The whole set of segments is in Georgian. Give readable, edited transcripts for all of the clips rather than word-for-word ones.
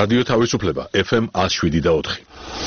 რადიო თავისუფლება FM 107.4.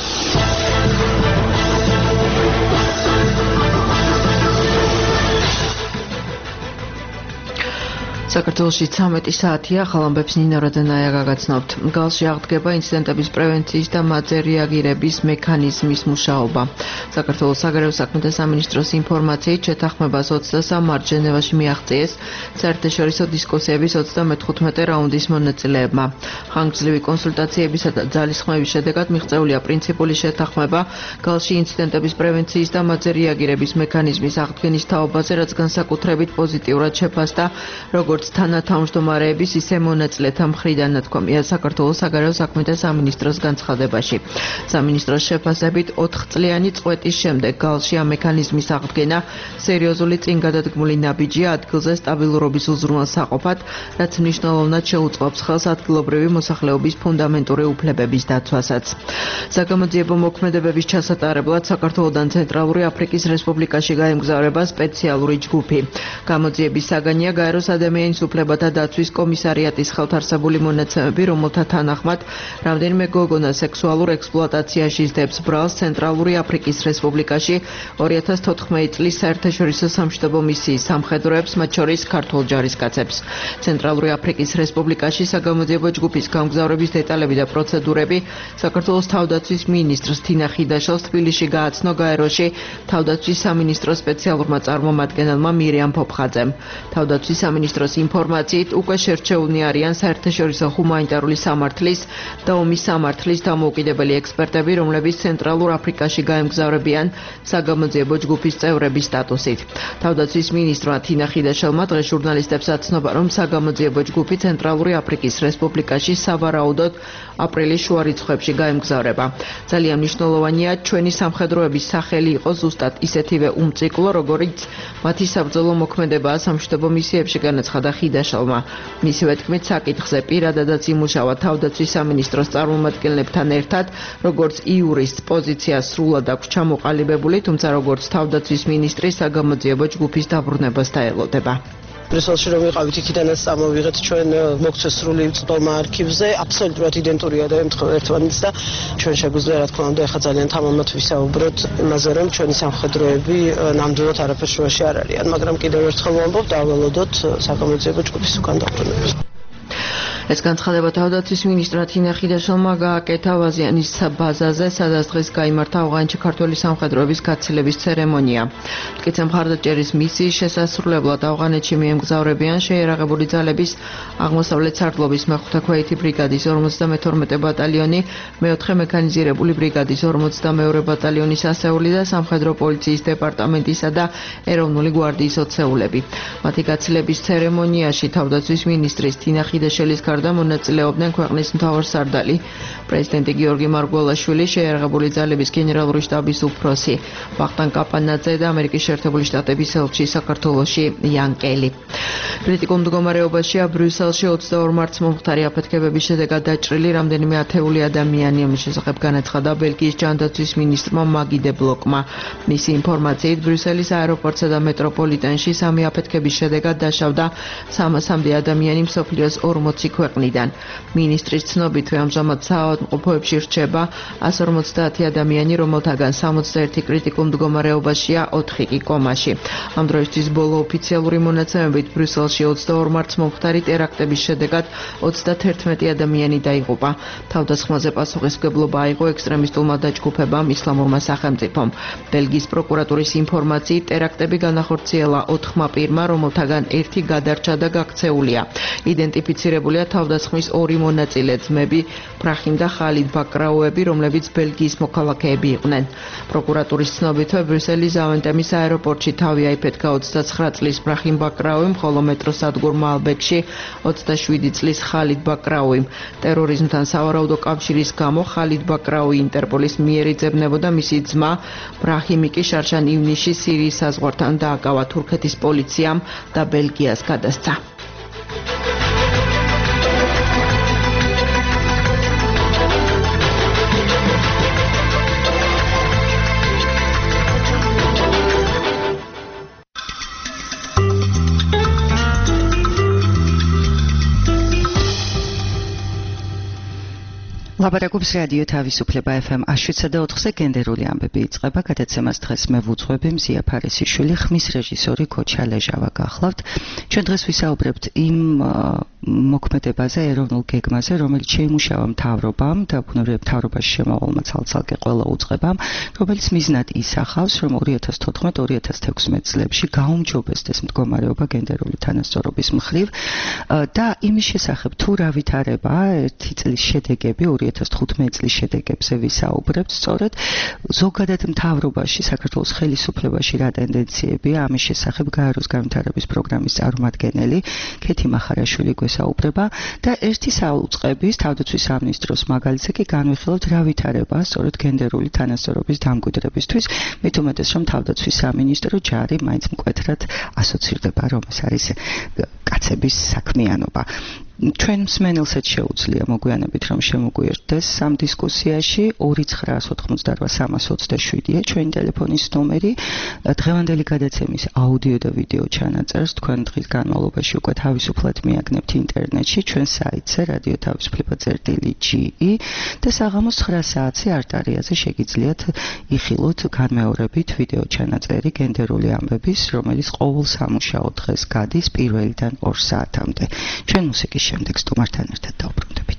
საქართველოში 13 საათია, ხალხებს ნინო რადანაია გაგაცნობთ. გალში აღდგება ინციდენტების პრევენციის და მათზე რეაგირების მექანიზმის მუშაობა. საქართველოს საგარეო საქმეთა სამინისტროს ინფორმაციით, შეთანხმებას 23 მარტს ჟენევაში მიაღწიეს საერთაშორისო დისკუსიების 35 რაუნდის მონაწილეებმა. ხანგრძლივი კონსულტაციებისა და ძალისხმევის შედეგად მიღწეულია პრინციპული შეთანხმება გალში ინციდენტების პრევენციის და მათზე რეაგირების მექანიზმის აღდგენის თაობაზე, რაც განსაკუთრებით პოზიტიურად შეფასდა როგორც თანათავმჯდომარეების, ისე მონაწილეთა მხრიდან ნათქვამია საქართველოს საგარეო საქმეთა სამინისტროს განცხადებაში. სამინისტროს შეფასებით 4 წლიანი წვეტის შემდეგ გალში ამ მექანიზმის აღდგენა სერიოზული წინგადადგმული ნაბიჯია ადგილზე სტაბილურობის უზრუნველსაყოფად, რაც მნიშვნელოვნად შეუწყობს ხელს ადგილობრივი მოსახლეობის ფუნდამენტური უფლებების დაცვასაც. საგამოძიებო მოქმედებების ჩასატარებლად საქართველოდან ცენტრალური აფრიკის რესპუბლიკაში გაემგზავრება სპეციალური ჯგუფი. გამოძიების საგანია გაეროს ადამიანის უფლებათა დაცვის კომისარიატის ხელთარსებული მონაცემები, რომელთა თანახმად რამდენიმე გოგონა სექსუალურ ექსპლუატაციაში სდებს ბრალს ცენტრალური აფრიკის რესპუბლიკაში 2014 წლის საერთაშორისო სამშვიდობო მისიის სამხედროებს, მათ შორის ქართულ ჯარისკაცებს. ცენტრალური აფრიკის რესპუბლიკაში საგამოძიებო ჯგუფის გამგზავრების დეტალები და პროცედურები საქართველოს თავდაცვის მინისტრს თინა ხიდაშელს თბილისში გააცნო გაეროში თავდაცვის სამინისტროს სპეციალურმა წარმომადგენელმა მირიამ ფოფხაძემ. თავდაცვის სამინისტროს ინფორმაციით უკვე შერჩეულნი არიან საერთაშორისო ჰუმანიტარული სამართლის და ომის სამართლის დამოუკიდებელი ექსპერტები, რომლებიც ცენტრალურ აფრიკაში გაემგზავრებიან საგამოძიებო ჯგუფის წევრების სტატუსით. თავდაცვის მინისტრმა თინა ხიდაშელმა დღეს ჟურნალისტებს აცნობა, რომ საგამოძიებო ჯგუფი ცენტრალური აფრიკის რესპუბლიკაში სავარაუდოდ აპრილის შუა რიცხვებში გაემგზავრება. ძალიან მნიშვნელოვანია ჩვენი სამხედროების სახელი იყოს ზუსტად ისეთივე უმციკლო, როგორიც მათი საბრძოლო მოქმედებაა სამშვიდობო მისიებში, განაცხადა ხიდაშელმა. მისივე თქმით, საკითხზე პირადადაც იმუშავა თავდაცვის სამინისტროს წარმომადგენლებთან ერთად, როგორც იურისტ პოზიცია სრულად აქვს ჩამოყალიბებული, თუმცა როგორც თავდაცვის მინისტრი საგამოძიებო ჯგუფის დაბრუნებას დაელოდება. ბრიუსელში რომ ვიყავით, იქიდანაც წამოვიღეთ ჩვენ მოგცეს სრული წვდომა არქივზე, აბსოლუტურად იდენტურია და ემთხვევა ერთმანეთს და ჩვენ შეგვიძლია რა თქმა უნდა ახლა ძალიან თამამად ვისაუბროთ იმაზე, რომ ჩვენი სამხედროები ნამდვილად არაფერ შუაში არ არიან, მაგრამ კიდევ ერთხელ ვამბობ, დაველოდოთ საგამოძიებო ჯგუფის უკან დაბრუნებას. ეს განცხადება თავდაცვის მინისტრმა თინა ხიდაშელმა გააკეთა ვაზიანის ბაზაზე, სადაც დღეს გაიმართა ავღანეთში ქართველი სამხედროების გაცილების ცერემონია. მტკიცე მხარდაჭერის მისიის შესასრულებლად ავღანეთში მიემგზავრებიან შეიარაღებული ძალების აღმოსავლეთ სარდლობის მეხუთე ქვეითი ბრიგადის 52 ბატალიონი, მეოთხე მექანიზირებული ბრიგადის 42 ბატალიონის ასეული და სამხედრო პოლიციის დეპარტამენტისა და ეროვნული გვარდიის ოცეულები. მათი გაცილების ცერემონიაში თავდაცვის მინისტრის თინა ხიდაშელის და მონაწილეობდნენ ქვეყნის მთავარსარდალი პრეზიდენტი გიორგი მარგველაშვილი, შეიარაღებული ძალების გენერალური შტაბის უფროსი ვახტანგ კაპანაძე და ამერიკის შეერთებული შტატების ელჩი საქართველოში იან კელი. კრიტიკულ მდგომარეობაშია ბრიუსელში 22 მარტს მომხდარი აფეთქებების შედეგად დაჭრილი რამდენიმე ათეული ადამიანი, ამის შესახებ განაცხადა ბელგიის ჯანდაცვის მინისტრმა მაგი დე ბლოკმა. მისი ინფორმაციით, ბრიუსელის აეროპორტსა და მეტროპოლიტენში სამი აფეთქების შედეგად დაშავდა 300-მდე ადამიანი მსოფლიოს 40 ქვეყნიდან. მინისტრის ცნობითვე ამჟამად საავადმყოფოებში რჩება 150 ადამიანი, რომელთაგან 61 კრიტიკულ მდგომარეობაშია, 4 კი კომაში. ამ დროისთვის ბოლო ოფიციალური მონაცემებით ბრიუსელში 22 მარტს მომხდარი ტერაქტების შედეგად 31 ადამიანი დაიღუპა. თავდასხმაზე პასუხისმგებლობა აიღო ექსტრემისტულმა დაჯგუფებამ ისლამურმა სახელმწიფომ. ბელგიის პროკურატურის ინფორმაციით, ტერაქტები განახორციელა 4 პირმა, რომელთაგან 1 გადარჩა და გაქცეულია. იდენტიფიცირებულია თავდასხმის 2 მონაწილე ძმები, ბრაჰიმ და ხალიდ ბაკრაუები, რომლებიც ბელგიის მოქალაქეები იყვნენ. პროკურატურის ცნობითვე ბრიუსელის ზავენტემის აეროპორტში თავი აიფეთქა 29 წლის ბრაჰიმ ბაკრაუიმ, ხოლო მეტროსადგურ მალბეკში 27 წლის ხალიდ ბაკრაუიმ. ტერორიზმთან სავარაუდო კავშირის გამო ხალიდ ბაკრაუი ინტერპოლის მიერ იძებნებოდა, მისი ძმა ბრაჰიმი კი შარშან ივნისში სირიის საზღვართან დააკავა, თურქეთის პოლიციამ და ბელგიას გადასცა. ლაპარაკობს რადიო თავისუფლება FM 107.4-ზე გენდერული ამბები იწყება. გადაცემას დღეს მე ვუძღვები მზია ფარისიშვილი, ხმის რეჟისორი ქოჩა ლეჟავა გახლავთ. ჩვენ დღეს ვისაუბრებთ იმ მოქმედებაზე, ეროვნულ გეგმაზე, რომელიც შეიმუშავა მთავრობამ და ბუნებრივია მთავრობაში შემავალმა ცალ-ცალკე ყველა უწყებამ, რომელიც მიზნად ისახავს, რომ 2014-2016 წლებში გაუმჯობესდეს მდგომარეობა გენდერული თანასწორობის მხრივ და იმის შესახებ თუ რა ვითარება ერთი წლის შედეგები 2015 წლის შედეგებზე ვისაუბრებთ. სწორედ ზოგადად მთავრობაში, საქართველოს ხელისუფლებაში რა ტენდენციებია ამის შესახებ გაეროს განვითარების პროგრამის წარმომადგენელი ქეთი მახარაშვილი გვესაუბრება და ერთი საუწყების თავდაცვის სამინისტროს მაგალითზე კი განვიხილავთ რა ვითარება სწორედ გენდერული თანასწორობის დამკვიდრებისთვის. მით უმეტეს რომ თავდაცვის სამინისტრო ჯარი მაინც მკვეთრად ასოცირდება რომ ეს არის კაცების საქმიანობა. ჩვენ მსმენელსაც შეუძლია მოგვიანებით რომ შემოგვიერთდეს ამ დისკუსიაში 2988327-ია ჩვენი ტელეფონის ნომერი. დღევანდელი გადაცემის აუდიო და ვიდეო ჩანაწერს თქვენ დღის განმავლობაში უკვე თავისუფლად მიაგნებთ ინტერნეტში ჩვენ საიტზე radio-თავისუფლება.ge და საღამოს 9 საათზე არტარიაზე შეგიძლიათ იხილოთ განმეორებით ვიდეო ჩანაწერი გენდერული ამბების, რომელიც ყოველ სამუშაო დღეს გადის 1-დან 2 საათამდე. ჩვენ მუსიკის შემდეგ სტუმართან ერთად დავბრუნდებით.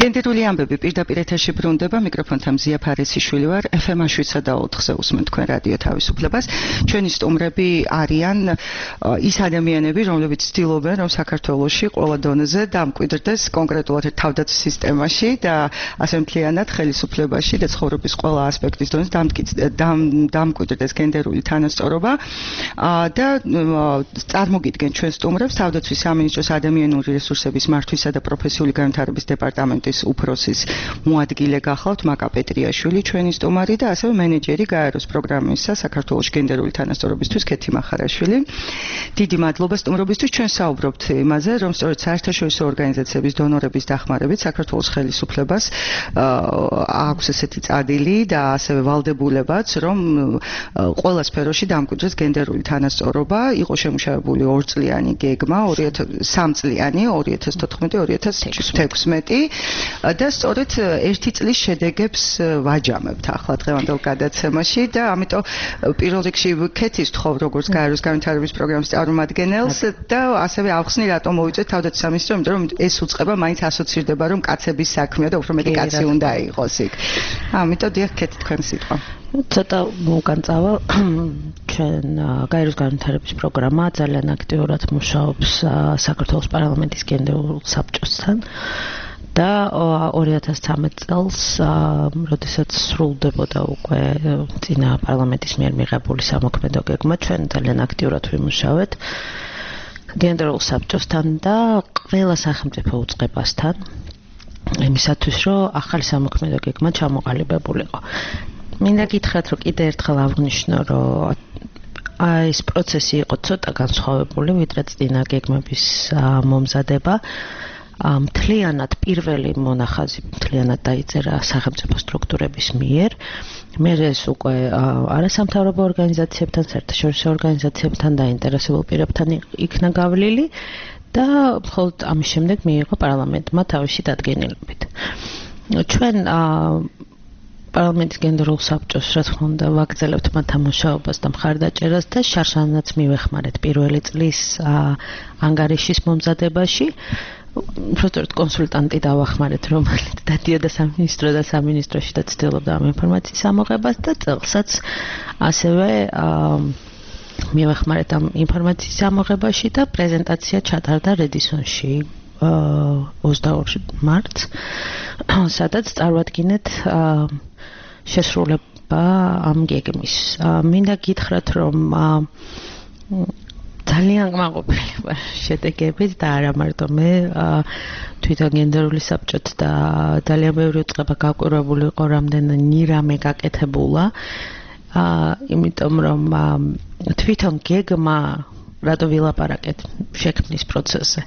გენდერული ამბები პირდაპირ ეთერში ბრუნდება მიკროფონთან მზია ფარესიშვილი ვარ FM 7.4-ზე უსმენთ თქვენ რადიო თავისუფლებას ჩვენი სტუმრები არიან ის ადამიანები რომლებიც ცდილობენ რომ საქართველოში ყველა დონეზე დამკვიდრდეს კონკრეტულად თავდაცვის სისტემაში და ასე მთლიანად ხელისუფლებაში და ცხოვრების ყველა ასპექტის დონეზე დამკვიდრდეს გენდერული თანასწორობა და წარმოგიდგენ ჩვენ სტუმრებს თავდაცვის სამინისტროს ადამიანური რესურსების მართვისა და პროფესიული განვითარების დეპარტამენტის უფროსის მოადგილე გახლავთ მაკა პეტრიაშვილი ჩვენი სტუმარი და ასევე მენეჯერი გაეროს პროგრამისა საქართველოს გენდერული თანასწორობისთვის ქეთი მახარაშვილი. დიდი მადლობა სტუმრობისთვის. ჩვენ საუბრობთ იმაზე, რომ სწორედ საერთაშორისო ორგანიზაციების დონორების დახმარებით საქართველოს ხელისუფლებას აქვს ესეთი წადილი და ასევე ვალდებულებაც, რომ ყველა სფეროში დამკვიდრდეს გენდერული თანასწორობა, იყო შემუშავებული 2 წლიანი გეგმა 3 წლიანი 2014-2016 და სწორედ 1 წლის შედეგებს ვაჯამებთ ახლა დღევანდელ გადაცემაში და ამიტომ პირველ რიგში ქეთის თხოვ როგორც გაეროს განვითარების პროგრამის წარმომადგენელს და ასევე ავხსნი რატომ მოვიწვევთ თავდაცვის სამინისტრო, იმიტომ რომ ეს უწყება მაინც ასოცირდება რომ კაცების საქმეა და უფრო მეტი კაცი უნდა იყოს იქ. ამიტომ დიახ ქეთი თქვენ სიტყვა. ცოტა უკან წავა ჩვენ გაეროს განვითარების პროგრამა ძალიან აქტიურად მუშაობს საქართველოს პარლამენტის გენდერულ საბჭოსთან და 2013 წელს როდესაც სრულდებოდა უკვე წინა პარლამენტის მიერ მიღებული სამოქმედო გეგმა ჩვენ ძალიან აქტიურად ვიმუშავეთ გენდერულ საბჭოსთან და ყველა სახელმწიფო უწყებასთან იმისათვის რომ ახალი სამოქმედო გეგმა ჩამოყალიბებულიყო. მინდა გითხრათ რომ კიდე ერთხელ აღვნიშნო რომ ეს პროცესი იყო ცოტა განსხვავებული ვიდრე წინა გეგმების მომზადება. მთლიანად პირველი მონახაზი მთლიანად დაიწერა სახელმწიფო სტრუქტურების მიერ. მე ეს უკვე არასამთავრობო ორგანიზაციებთან, საერთაშორისო ორგანიზაციებთან დაინტერესებულ პირებთან იქნა გავლილი და მხოლოდ ამის შემდეგ მიიღო პარლამენტმა თავისი დადგენილებით. ჩვენ პარლამენტის გენდერულ საბჭოს რა თქმა უნდა ვაგრძელებთ მათთან მუშაობას და მხარდაჭერას და შარშანაც მივეხმარეთ პირველი წლის ანგარიშის მომზადებაში. უბრალოდ კონსულტანტი დავახმარეთ, რომელიც დადიოდა სამინისტრო და სამინისტროში და ცდილობდა ამ ინფორმაციის ამოღებას და წელსაც ასევე მივეხმარეთ ამ ინფორმაციის ამოღებაში და პრეზენტაცია ჩატარდა რედისონში 22 მარტს, სადაც წარვადგინეთ შესრულება ამ გეგმის. მინდა გითხრათ, რომ ძალიან გმაყოფილი ვარ შედეგებით და არა მარტო მე თვითონ გენდერული საბჭოც და ძალიან ბევრი უწყება გაკვირვებული იყო რამდენი რამე გაკეთებულა. იმიტომ რომ თვითონ გეგმა რატო ვილაპარაკეთ შექმნის პროცესზე.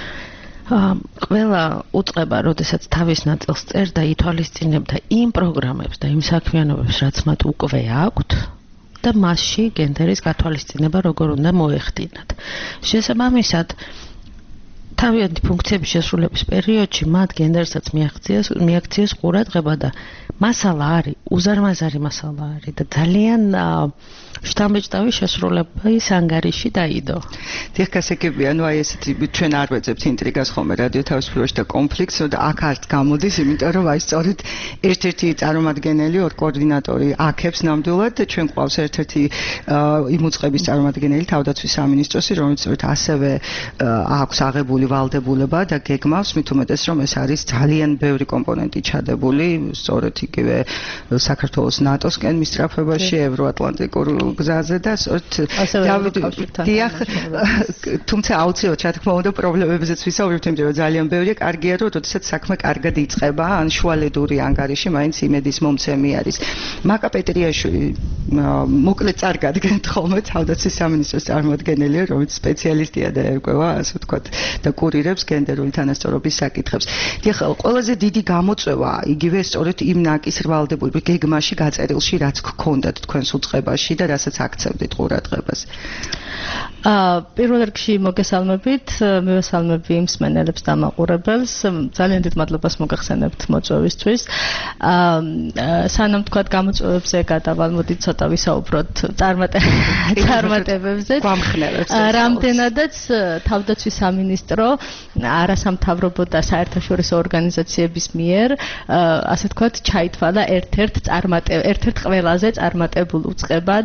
ყველა უწყება, როდესაც თავის ნაწილს წერდა, ითვალისწინებდა იმ პროგრამებს და იმ საქმიანობებს, რაც მათ უკვე აქვთ და მასში გენდერის გათვალისწინება როგორ უნდა მოეხდინათ. შესაბამისად, თავიანთი ფუნქციების შესრულების პერიოდში მათ გენდერსაც მიაქციეს ყურადღება და მასალა არის, უზარმაზარი მასალა არის და ძალიან შთამბეჭდავი შესრულების ანგარიში დაიდო. დიახ, გასაგებია, ნუ აი ესეთი ჩვენ არ ვეძებთ ინტრიგას ხოლმე რადიო თავისუფლებაში და კონფლიქტს და აქ არც გამოდის, იმიტომ რომ აი სწორედ ერთ-ერთი წარმომადგენელი, კოორდინატორი აქებს ნამდვილად და ჩვენ ყავს ერთ-ერთი იმ უწყების წარმომადგენელი თავდაცვის სამინისტროსი, რომელიც სწორედ ასევე აქვს აღებული ვალდებულება და გეგმავს, მით უმეტეს რომ ეს არის ძალიან ბევრი კომპონენტი ჩადებული, სწორედ იგივე საქართველოს ნატოსკენ მისწრაფებაში, ევროატლანტიკურ გზაზე და დიახ, თუმცა აუცილებლად რა თქმა უნდა პრობლემებზეც ვისაუბრებთ, იმიტომ რომ ძალიან ბევრია, კარგია რომ როდესაც საქმე კარგად იწყება, ან შუალედური ანგარიში მაინც იმედის მომცემი არის. მაკა პეტრიაშვილი მოკლედ წარგადგენთ ხოლმე თავდაცვის სამინისტროს წარმომადგენელია, რომელიც სპეციალისტია და ერკვევა, ასე ვთქვათ, და კურირებს გენდერული თანასწორობის საკითხებს. დიახ, ყველაზე დიდი გამოწვევა იგივე სწორედ იმ ნაკის ვალდებულების გეგმაში გაწერილში, რაც გქონდათ თქვენს უწყებაში და რასაც აქცევდით ყურადღებას. პირველ რიგში მოგესალმებით, მივესალმები მსმენელებს და მაყურებელს. ძალიან დიდ მადლობას მოგახსენებთ მოწვევისთვის. სანამ თქვათ გამოწვევებზე გადავალ, მოდი ცოტა ვისაუბროთ წარმატებებზე. გვამხნევებს. რამდენადაც თავდაცვის სამინისტრო არასამთავრობო და საერთაშორისო ორგანიზაციების მიერ ასე თქვათ ჩაითვალა ერთ-ერთ ყველაზე წარმატებულ უწყებად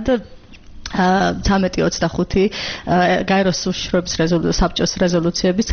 1325 გაეროს უშიშროების საბჭოს რეზოლუციების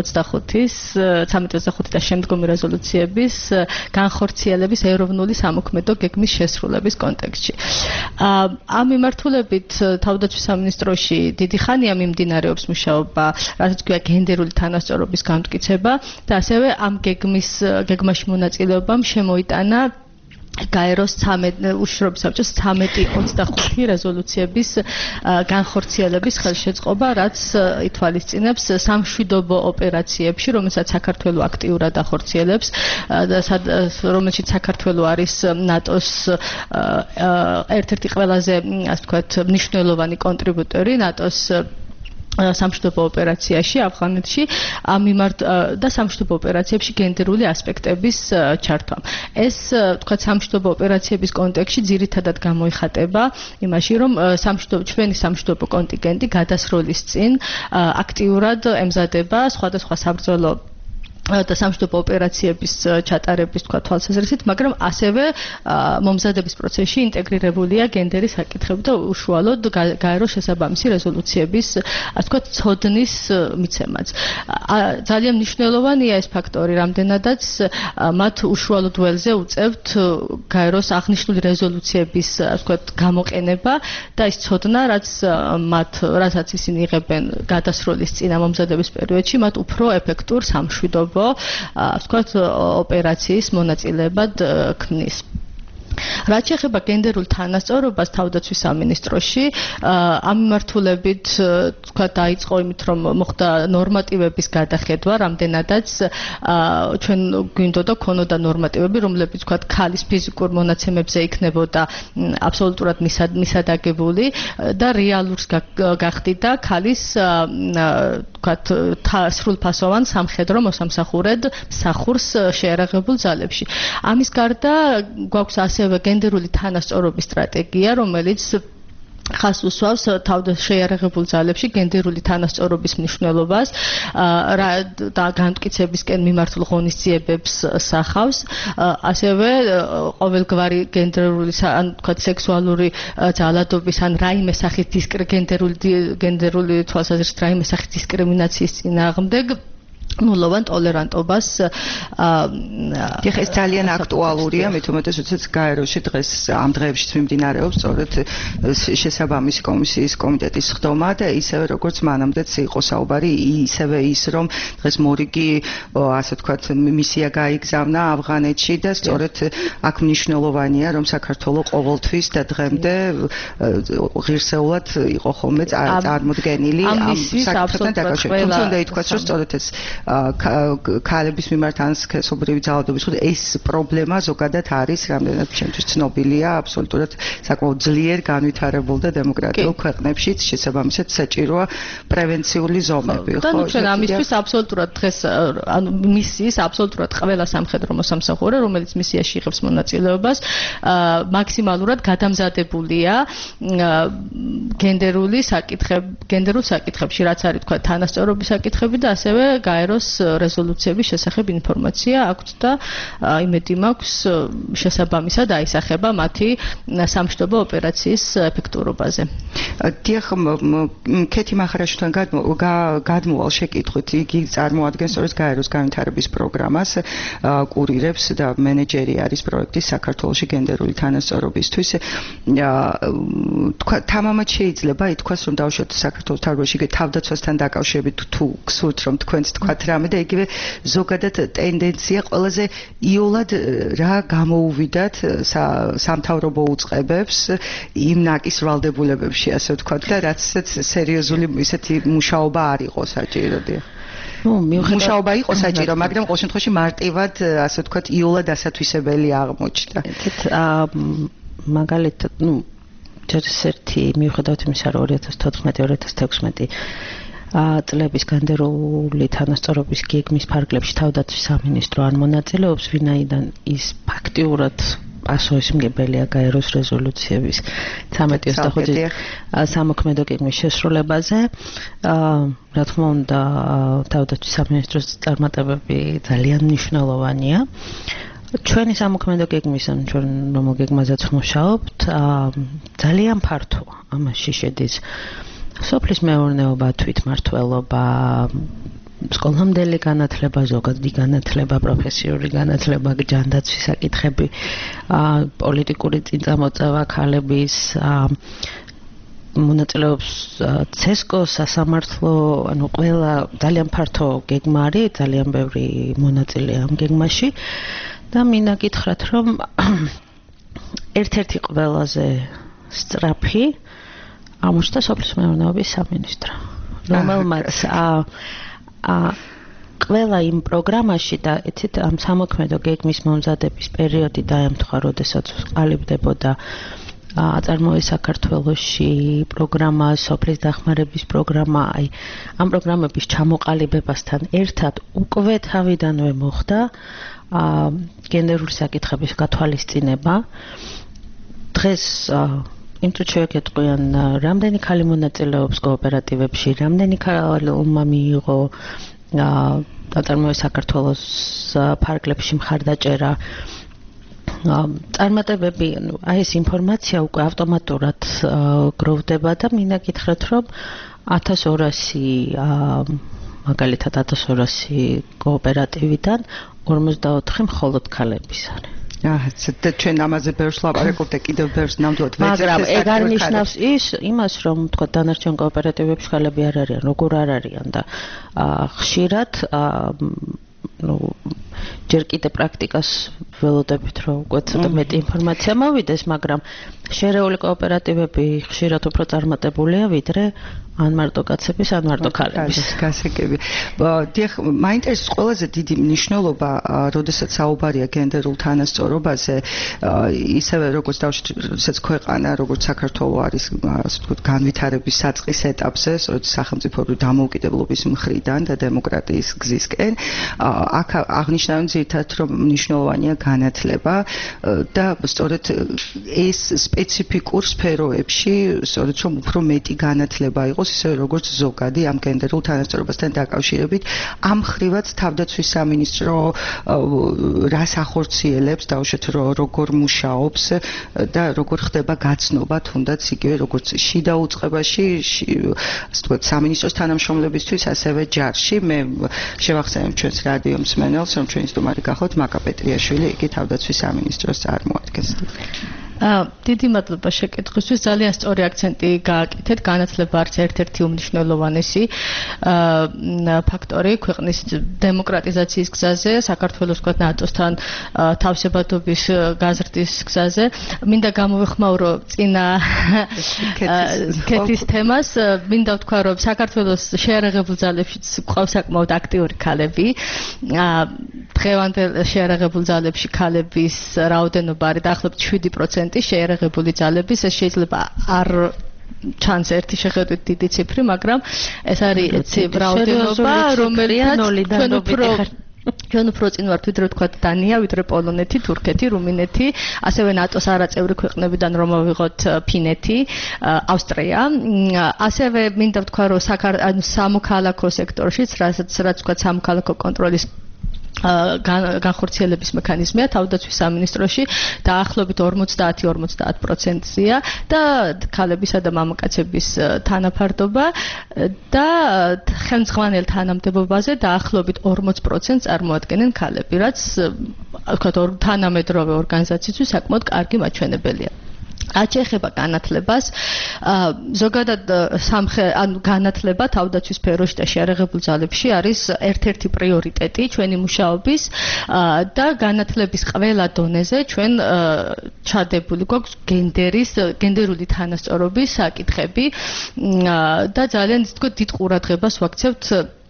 1325 და შემდგომი რეზოლუციების განხორციელების ეროვნული სამოქმედო გეგმის შესრულების კონტექსტში. ამ მიმართულებით თავდაცვის სამინისტროში დიდი ხანია მიმდინარეობს მუშაობა, რასაც ქვია გენდერული თანასწორობის გამტკიცება და ასევე ამ გეგმაში მონაწილეობამ შემოიტანა გაეროს უშიშროების საბჭოს 1325 რეზოლუციების განხორციელების ხელშეწყობა, რაც ითვალისწინებს სამშვიდობო ოპერაციებში, რომელსაც საქართველო აქტიურად ახორციელებს, რომელშიც საქართველო არის ნატოს ერთ-ერთი ყველაზე, ასე ვთქვათ, მნიშვნელოვანი კონტრიბუტორი ნატოს სამშვიდობო ოპერაციაში ავღანეთში და სამშვიდობო ოპერაციებში გენდერული ასპექტების ჩართვა. ეს თქვა სამშვიდობო ოპერაციების კონტექსტში ძირითადად გამოიხატება იმაში, რომ ჩვენი სამშვიდობო კონტინგენტი გადასროლის წინ აქტიურად ემზადება სხვადასხვა საბრძოლო და სამშვიდობო ოპერაციების ჩატარების თქვა თვალსაზრისით, მაგრამ ასევე მომზადების პროცესში ინტეგრირებულია გენდერის საკითხები და უშუალოდ გაეროს შესაბამისი რეზოლუციების, ასე ვთქვათ, ცოდნის მიცემაც. ძალიან მნიშვნელოვანია ეს ფაქტორი, რამდენადაც მათ უშუალოდ ველზე უწევთ გაეროს აღნიშნული რეზოლუციების, ასე ვთქვათ, გამოყენება და ის ცოდნა, რასაც ისინი იღებენ გადასროლის წინა მომზადების პერიოდში, მათ უფრო ეფექტურ სამშვიდობო ვთქვათ, ოპერაციის მონაწილეებად ქმნის. რაც შეეხება გენდერულ თანასწორობას თავდაცვის სამინისტროში, ამ მიმართულებით თქვა დაიწყო იმით, რომ მოხდა ნორმატივების გადახედვა, რამდენადაც ჩვენ გვინდოდა ქონოდა ნორმატივები, რომლებიც თქვა ქალის ფიზიკურ მონაცემებზე იქნებოდა აბსოლუტურად მისადაგებული და რეალურს გახდიდა ქალის თქვა სრულფასოვან სამხედრო მოსამსახურედ მსახურს შეერაღებულ ძალებში. ამის გარდა გვაქვს ასევე გენდერული თანასწორობის სტრატეგია, რომელიც ხას უსვავს შეიარაღებულ ძალებში გენდერული თანასწორობის მნიშვნელობას და განმტკიცებისკენ მიმართულ ღონისძიებებს სახავს. ასევე ყოველგვარი გენდერული ან თქვათ სექსუალური ძალადობის ან რაიმე სახის გენდერული თვალსაზრისით რაიმე სახის დისკრიმინაციის წინააღმდეგ ნულოვან ტოლერანტობას ეხლა ეს ძალიან აქტუალურია, მით უმეტეს როდესაც გაეროში დღეს ამ დღეებშიც მიმდინარეობს სწორედ შესაბამისი კომისიის კომიტეტის ხდომა და ისევე როგორც მანამდეც იყო საუბარი, ისევე ის რომ დღეს მორიგი ასე ვთქვათ მისია გაიგზავნა ავღანეთში და სწორედ აქ მნიშვნელოვანია რომ საქართველოს ყოველთვის და დღემდე ღირსეულად იყო ხოლმე წარმოდგენილი ამ საკითხთან დაკავშირებით. თუმცა უნდა ითქვას რომ სწორედ ეს ქალების მიმართ ან სქესობრივი ძალადობის ხუთ ეს პრობლემა ზოგადად არის რამდენად ჩემთვის ცნობილია აბსოლუტურად საკმაოდ ძლიერ განვითარებულ და დემოკრატიულ ქვეყნებშიც შესაბამისად საჭიროა პრევენციული ზომები ხო და ჩვენ ამისთვის აბსოლუტურად დღეს ანუ მისიის აბსოლუტურად ყველა სამხედრო მოსამსახურე რომელიც მისიაში იღებს მონაწილეობას მაქსიმალურად გადამზადებულია გენდერულ საკითხებში რაც არის თქვა თანასწორობის საკითხები და ასევე გაეროს რეზოლუციების შესახებ ინფორმაცია აქვთ და იმედი მაქვს შესაბამისად აისახება მათი სამშვიდობო ოპერაციის ეფექტურობაზე. დიახ, კეთი მახარაშვილთან გადმოვალ შეკითხვით, იგი წარმოადგენს სწორედ გაეროს განვითარების პროგრამას, კურირებს და მენეჯერი არის პროექტის საქართველოში გენდერული თანასწორობისთვის. თქვა თამამად შეიძლება ითქვას რომ დავუშვათ საქართველოს თავრობაში თავდაცვასთან დაკავშირებით თუ გსურთ რომ თქვენც თქვათ რამე და იგივე ზოგადად ტენდენცია ყველაზე იოლად რა გამოუვიდათ სამთავრობო უწყებებს იმ ნაკის ვალდებულებებში ასე ვთქვათ და რაც სერიოზული ისეთი მუშაობა არ იყო საჭიროდია. მუშაობა იყო საჭირო, მაგრამ ყოველ შემთხვევაში მარტივად ასე ვთქვათ იოლად ასათვისებელი აღმოჩნდა. მაგალითად, ჯერ-ერთი მიუხედავად იმისა, რომ 2014-2016 წლების განდერული თანასწორობის გეგმის ფარგლებში თავდაცვის სამინისტრო არ მონაწილეობს, ვინაიდან ის ფაქტიურად პასუხისმგებელია გაეროს რეზოლუციების 1325 სამოქმედო გეგმის შესრულებაზე. რა თქმა უნდა, თავდაცვის სამინისტროს წარმატებები ძალიან მნიშვნელოვანია. ჩვენი სამოქმედო გეგმის, ან ჩვენ რომელ გეგმაზეც ვმუშაობთ, ძალიან ფართოა. ამაში შედის სოფლის მეურნეობა, თვითმმართველობა, სკოლამდელი განათლება, ზოგადი განათლება, პროფესიული განათლება, ჯანდაცვის საკითხები, პოლიტიკური წინწამოწევა ქალების, მონაწილეობს ცესკო, სასამართლო, ანუ ყველა ძალიან ფართო გეგმა არის, ძალიან ბევრი მონაწილეა ამ გეგმაში და მინდა გითხრათ, რომ ერთ-ერთი ყველაზე სწრაფი ამოშთა სოფლის მეურნეობის სამინისტრო, რომელმაც ყველა იმ პროგრამაში და იცით ამ სამოქმედო გეგმის მომზადების პერიოდი დაემთხვა, როდესაც ყალიბდებოდა აწარმოების საქართველოში პროგრამა, სოფლის დახმარების პროგრამა, აი ამ პროგრამების ჩამოყალიბებასთან ერთად უკვე თავიდანვე მოხდა გენდერული საკითხების გათვალისწინება. დღეს იმ თუ შევეკეთყვიან, რამდენი ქალი მონაწილეობს კოოპერატივებში, რამდენი ქალმა მიიღო აწარმოების საქართველოს ფარგლებში მხარდაჭერა. წარმატებები, აი ეს ინფორმაცია უკვე ავტომატურად გროვდება და მინდა გითხრათ, რომ 1200 მაგალითად 1200 კოოპერატივიდან 54 მხოლოდ ქალების არის. და ჩვენ ამაზე ბევრს ვლაპარაკობთ და კიდევ ბევრს ნამდვილად ვეძებთ. მაგრამ ეგ არ ნიშნავს იმას, რომ თქვა დანარჩენ კოოპერატივებში ქალები არ არიან, როგორ არ არიან და ხშირად ჯერ კიდე პრაქტიკას ველოდებით, რომ უკვე ცოტა მეტი ინფორმაცია მოვიდეს, მაგრამ შერეული კოოპერატივები ხშირად უფრო წარმატებულია, ვიდრე ან მარტო კაცების, ან მარტო ქალების. გასაგები. დიახ, მაინტერესებს ყველაზე დიდი მნიშვნელობა, როდესაც საუბარია გენდერულ თანასწორობაზე, ისევე როგორც როდესაც ქვეყანა, როგორც საქართველო არის, ასე ვთქვათ, განვითარების საწყის ეტაპზე, როდესაც სახელმწიფოებრივი დამოუკიდებლობის მხრიდან და დემოკრატიის გზისკენ, აქ აღნიშნავენ ძირითადად, რომ მნიშვნელოვანია განათლება და სწორედ ეს სპეციფიკურ სფეროებში, სწორედ რომ უფრო მეტი განათლება იყოს, ისე როგორც ზოგადი ამ გენდერულ თანასწორობასთან დაკავშირებით, ამ ხრივაც თავდაცვის სამინისტრო რას ახორციელებს, დაუშვათ როგორ მუშაობს და როგორ ხდება გაცნობა, თუნდაც იგივე როგორც შიდა უწყებაში, ასე ვთქვათ, სამინისტროს თანამშრომლებისთვის, ასევე ჯარში. მე შევახსენებ ჩვენს რადიო მსმენელს, რომ ჩვენი სტუმარი გახლავთ მაკა პეტრიაშვილი, იგი თავდაცვის სამინისტროს წარმოადგენს. დიდი მადლობა შეკითხვისთვის. ძალიან სწორი აქცენტი გააკეთეთ. განათლება არის ერთ-ერთი უმნიშვნელოვანესი ფაქტორი ქვეყნის დემოკრატიზაციის გზაზე, საქართველოს თქვათ ნატოსთან თავსებადობის გაზრდის გზაზე. მინდა გამოვეხმაურო წინა კეთის თემას. მინდა ვთქვა, რომ საქართველოს შეიარაღებულ ძალებშიც გვყავს საკმაოდ აქტიური ქალები. დღევანდელ შეიარაღებულ ძალებში ქალების რაოდენობა არის დაახლოებით 7%. შეიარაღებული ძალების, ეს შეიძლება არ ჩანს ერთი შეხედვით დიდი ციფრი, მაგრამ ეს არის რაოდენობა, რომელსაც ჩვენ უფრო წინ ვართ, ვიდრე თქვა დანია, ვიდრე პოლონეთი, თურქეთი, რუმინეთი, ასევე ნატოს არაწევრი ქვეყნებიდან რომ მოვიღოთ ფინეთი, ავსტრია. ასევე მინდა ვთქვა, რომ სამოქალაქო სექტორშიც, რაც თქვა სამოქალაქო კონტროლის განხორციელების მექანიზმია თავდაცვის სამინისტროში დაახლოებით 50-50%-ია და ქალებისა და მამაკაცების თანაფარდობა და ხელმძღვანელ თანამდებობაზე დაახლოებით 40% წარმოადგენენ ქალები, რაც ვთქვათ თანამედროვე ორგანიზაციისთვის საკმაოდ კარგი მაჩვენებელია. რაც ეხება განათლებას, ზოგადად განათლება თავდაცვის სფეროში და შეიარაღებულ ძალებში არის ერთ-ერთი პრიორიტეტი ჩვენი მუშაობის და განათლების ყველა დონეზე ჩვენ ჩადებული გვაქვს გენდერული თანასწორობის საკითხები და ძალიან დიდ ყურადღებას ვაქცევთ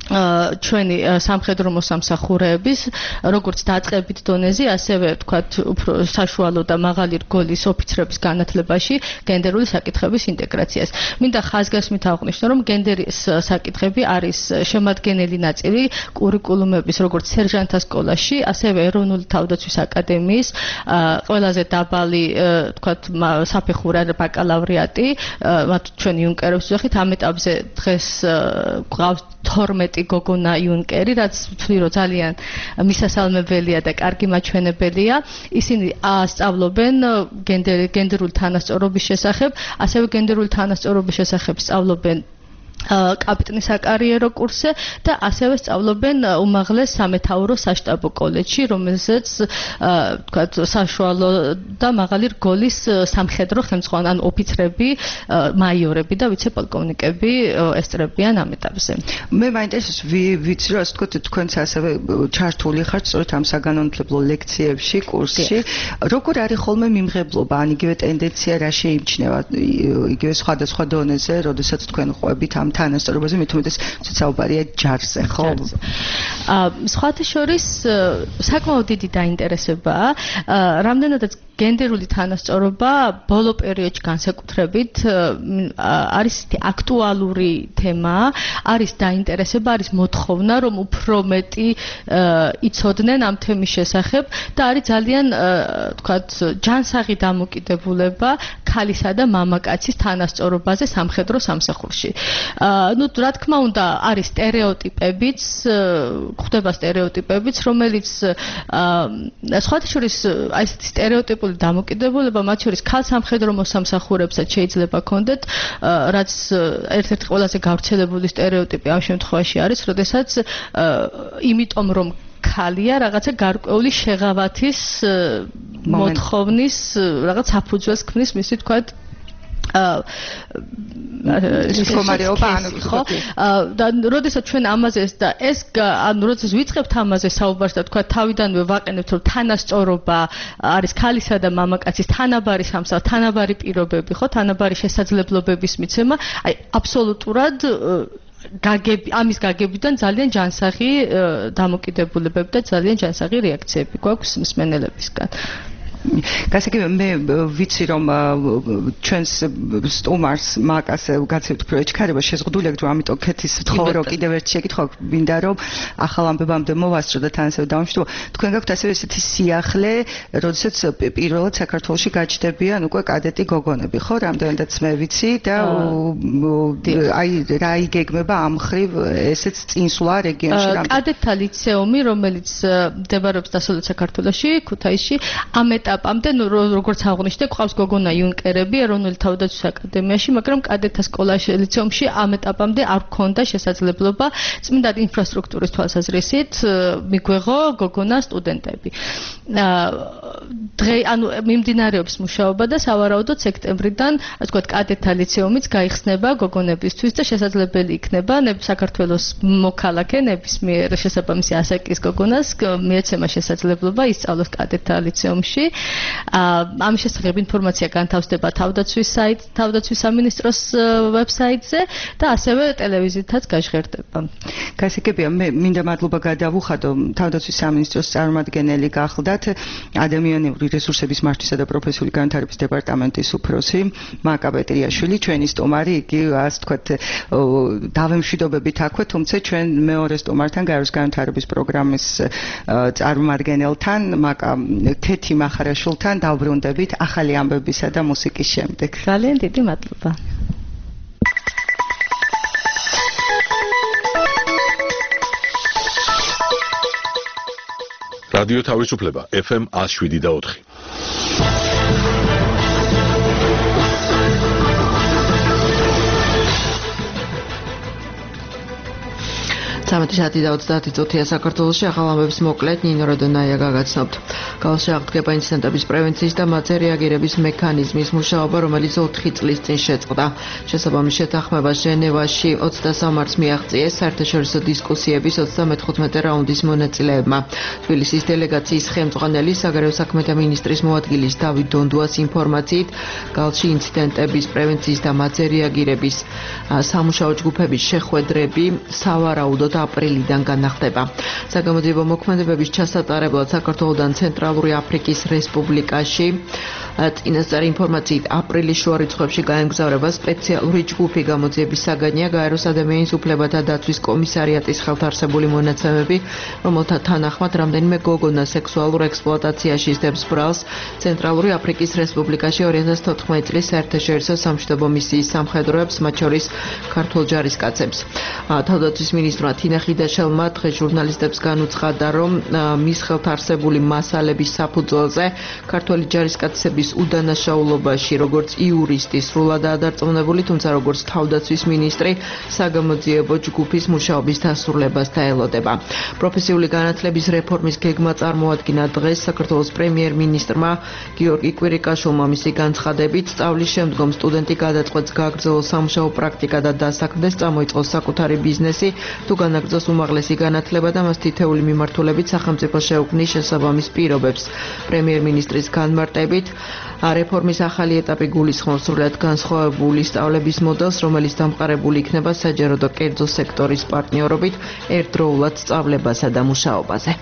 ჩვენი სამხედრო მოსამსახურეების როგორც დაწყებით დონეზე, ასევე ვთქვათ, უფრო საშუალო და მაღალი რგოლის ოფიცრების განათლებაში გენდერული საკითხების ინტეგრაციას. მინდა ხაზგასმით აღვნიშნო, რომ გენდერის საკითხები არის შემადგენელი ნაწილი კურიკულუმების როგორც სერჟანტთა სკოლაში, ასევე ეროვნული თავდაცვის აკადემიის ყველაზე დაბალი, ვთქვათ, საფეხური ბაკალავრიატი, მათ ჩვენ იუნკერებს ვახით, ამ ეტაპზე დღეს გვყავს 12 გოგონა იუნკერი, რაც ვთვლი, რომ ძალიან მისასალმებელია და კარგი მაჩვენებელია. ისინი სწავლობენ გენდერული თანასწორობის შესახებ, ასევე გენდერული თანასწორობის შესახებ სწავლობენ კაპიტნის საკარიერო კურსზე და ასევე სწავლობენ უმაღლეს სამეთაურო საშტაბო კოლეჯში, რომელზეც ვთქვათ, საშუალო და მაღალი რგოლის სამხედრო ხელმძღვანელი, ან ოფიცრები, მაიორები და ვიცე-პოლკოვნიკები ესწრებიან ამ ეტაპზე. მე მაინტერესებს, ვიცი, რომ ასე ვთქვათ, თქვენც ასევე ჩართული ხართ სწორედ ამ საგანმანათლებლო ლექციებში, კურსში. როგორ არის ხოლმე მიმღებლობა, ან იგივე ტენდენცია რა შეიმჩნევა იგივე სხვადასხვა დონეზე, როდესაც თქვენ ყვებით ამ თანასწორობაზე, მით უმეტეს საუბარია ჯარზე, ხო? სხვათა შორის საკმაოდ დიდი დაინტერესებაა, რამდენადაც გენდერული თანასწორობა ბოლო პერიოდში განსაკუთრებით არის აქტუალური თემა, არის დაინტერესება, არის მოთხოვნა, რომ უფრო მეტი იცოდნენ ამ თემის შესახებ და არის ძალიან, ვთქვათ, ჯანსაღი დამოკიდებულება ქალისა და მამაკაცის თანასწორობაზე სამხედრო სამსახურში. ну, რა თქმა უნდა, არის სტერეოტიპებიც, გვხვდება სტერეოტიპებიც, რომელიც სხვათა შორის აი ესეთი სტერეოტიპული დამოკიდებულება, მათ შორის ქალ სამხედრო მოსამსახურებსაც შეიძლება ჰქონდეთ, რაც ერთ-ერთი ყველაზე გავრცელებული სტერეოტიპი ამ შემთხვევაში არის, როდესაც იმიტომ რომ ქალია, რაღაცა გარკვეული შეღავათის მოთხოვნის, რაღაც საფუძველს ქმნის, მისი თქვათ მდგომარეობა, ხო? და როდესაც ჩვენ ამაზე და ეს ანუ როდესაც ვიწყებთ ამაზე საუბარს და თქვა თავიდანვე ვაყენებთ, რომ თანასწორობა არის ქალისა და მამაკაცის თანაბარი სამსახური, თანაბარი პირობები, ხო? თანაბარი შესაძლებლობების მიცემა, აი აბსოლუტურად ამის გაგებიდან ძალიან ჯანსაღი დამოკიდებულებები და ძალიან ჯანსაღი რეაქციები გვაქვს მსმენელებისგან. გასაგებია, მე ვიცი, რომ ჩვენს სტუმარს მაკას გაცევთ უფრო ეჩქარება შეზღუდული აქვს, ამიტომ ქეთის თხოვე რომ კიდევ ერთი შეკითხვა გვინდა, რომ ახალ ამბებამდე მოვასწრო და თან ასევე დავამშვიდობ. თქვენ გაქვთ ასევე ესეთი სიახლე, როდესაც პირველად საქართველოში გაჩნდებიან უკვე კადეტი გოგონები, ხო? რამდენადაც მე ვიცი და აი რა იგეგმება ამ მხრივ ესეც წინსვლა რეგიონში რამ კადეტთა ლიცეუმი, რომელიც მდებარეობს დასავლეთ საქართველოში, ქუთაისში, ამ ეტაპამდე, როგორც აღნიშნე, ყავს გოგონა იუნკერები ეროვნული თავდაცვის აკადემიაში, მაგრამ კადეტთა სკოლაში, ლიცეუმში ამ ეტაპამდე არ ჰქონდა შესაძლებლობა წმინდა ინფრასტრუქტურის თვალსაზრისით მიგვეღო გოგონა სტუდენტები. ანუ მიმდინარეობს მუშაობა და სავარაუდოდ სექტემბრიდან, ასე ვთქვათ, კადეტთა ლიცეუმიც გაიხსნება გოგონებისთვის და შესაძლებელი იქნება საქართველოს მოქალაქე ნებისმიერ შესაბამისი ასაკის გოგონას მიეცემა შესაძლებლობა ისწავლოს კადეტთა ლიცეუმში. ამის შესახებ ინფორმაცია განთავსდება თავდაცვის სამინისტროს ვებსაიტზე და ასევე ტელევიზიითაც გაჟღერდება. გასაგებია, მე მინდა მადლობა გადავუხადო თავდაცვის სამინისტროს წარმომადგენელი გახლდათ ადამიანური რესურსების მართვის და პროფესიული განვითარების დეპარტამენტის უფროსი მაკა პეტრიაშვილი, ჩვენი სტუმარი, იგი ასე ვთქვათ, დავემშვიდობებით აქვე, თუმცა ჩვენ მეორე სტუმართან გაეროს განვითარების პროგრამის წარმომადგენელთან მაკა ქეთი მახარაშვილთან დავბრუნდებით ახალი ამბებისა და მუსიკის შემდეგ. ძალიან დიდი მადლობა. რადიო თავისუფლება FM 107.4. სამათი და 30 წუთია საქართველოში ახალ ამბების მოკლედ ნინო როდონაია გაგაცნობთ. გალში აღდგება ინციდენტების პრევენციის და მათზე რეაგირების მექანიზმის მუშაობა, რომელიც 4 წლის წინ შეწყდა. შესაბამის შეთანხმება ჟენევაში 23 მარტს მიაღწიეს საერთაშორისო დისკუსიების 35 რაუნდის მონაწილეებმა. თბილისის დელეგაციის ხელმძღვანელი საგარეო საქმეთა მინისტრის მოადგილის დავით დონდუას ინფორმაციით, გალში ინციდენტების პრევენციის და მათზე რეაგირების სამუშაო ჯგუფების შეხვედრები სავარაუდოდ აპრილიდან განახდება. საგამოძიებო მოქმედებების ჩასატარებლად საქართველოდან ცენტრალური აფრიკის რესპუბლიკაში წინასწარი ინფორმაციით აპრილის შუა რიცხვებში გაემგზავრება სპეციალური ჯგუფი. გამოძიების საგანია გაეროს ადამიანის უფლებათა დაცვის კომისარიატის ხელთარსებული მონაცემები, რომელთა თანახმად რამდენიმე გოგონა სექსუალურ ექსპლუატაციაში ისდებს ბრალს ცენტრალური აფრიკის რესპუბლიკაში 2014 წლის საერთაშორისო სამშვიდობო მისიის სამხედროებს, მათ შორის ქართულ ჯარისკაცებს. თავდაცვის მინისტრმა თინა ხიდაშელმა დღეს ჟურნალისტებს განუცხადა, რომ მის ხელთარსებული მასალების საფუძველზე ქართველი ჯარისკაცების უდანაშაულობაში, როგორც იურისტი, სრულადაა დარწმუნებული, თუმცა როგორც თავდაცვის მინისტრი, საგამოძიებო ჯგუფის მუშაობის დასრულებას დაელოდება. პროფესიული განათლების რეფორმის გეგმა წარმოადგინა დღეს საქართველოს პრემიერ-მინისტრმა გიორგი კვირიკაშვილმა. მისი განცხადებით, სწავლის შემდგომ სტუდენტი გადაწყვეტს გააგრძელოს სამუშაო პრაქტიკა და დასაქმდეს, წამოიწყოს საკუთარი ბიზნესი, თუ განაგრძოს უმაღლესი განათლება და მას თითეული მიმართულებით სახელმწიფო შეუქმნის შესაბამის პირობებს. პრემიერ-მინისტრის განმარტებით, რეფორმის ახალი ეტაპი გულისხმობს სრულად განსხვავებული სწავლების მოდელს, რომელიც დამყარებული იქნება საჯარო და კერძო სექტორის პარტნიორობით ერთდროულად სწავლებასა და მუშაობაზე.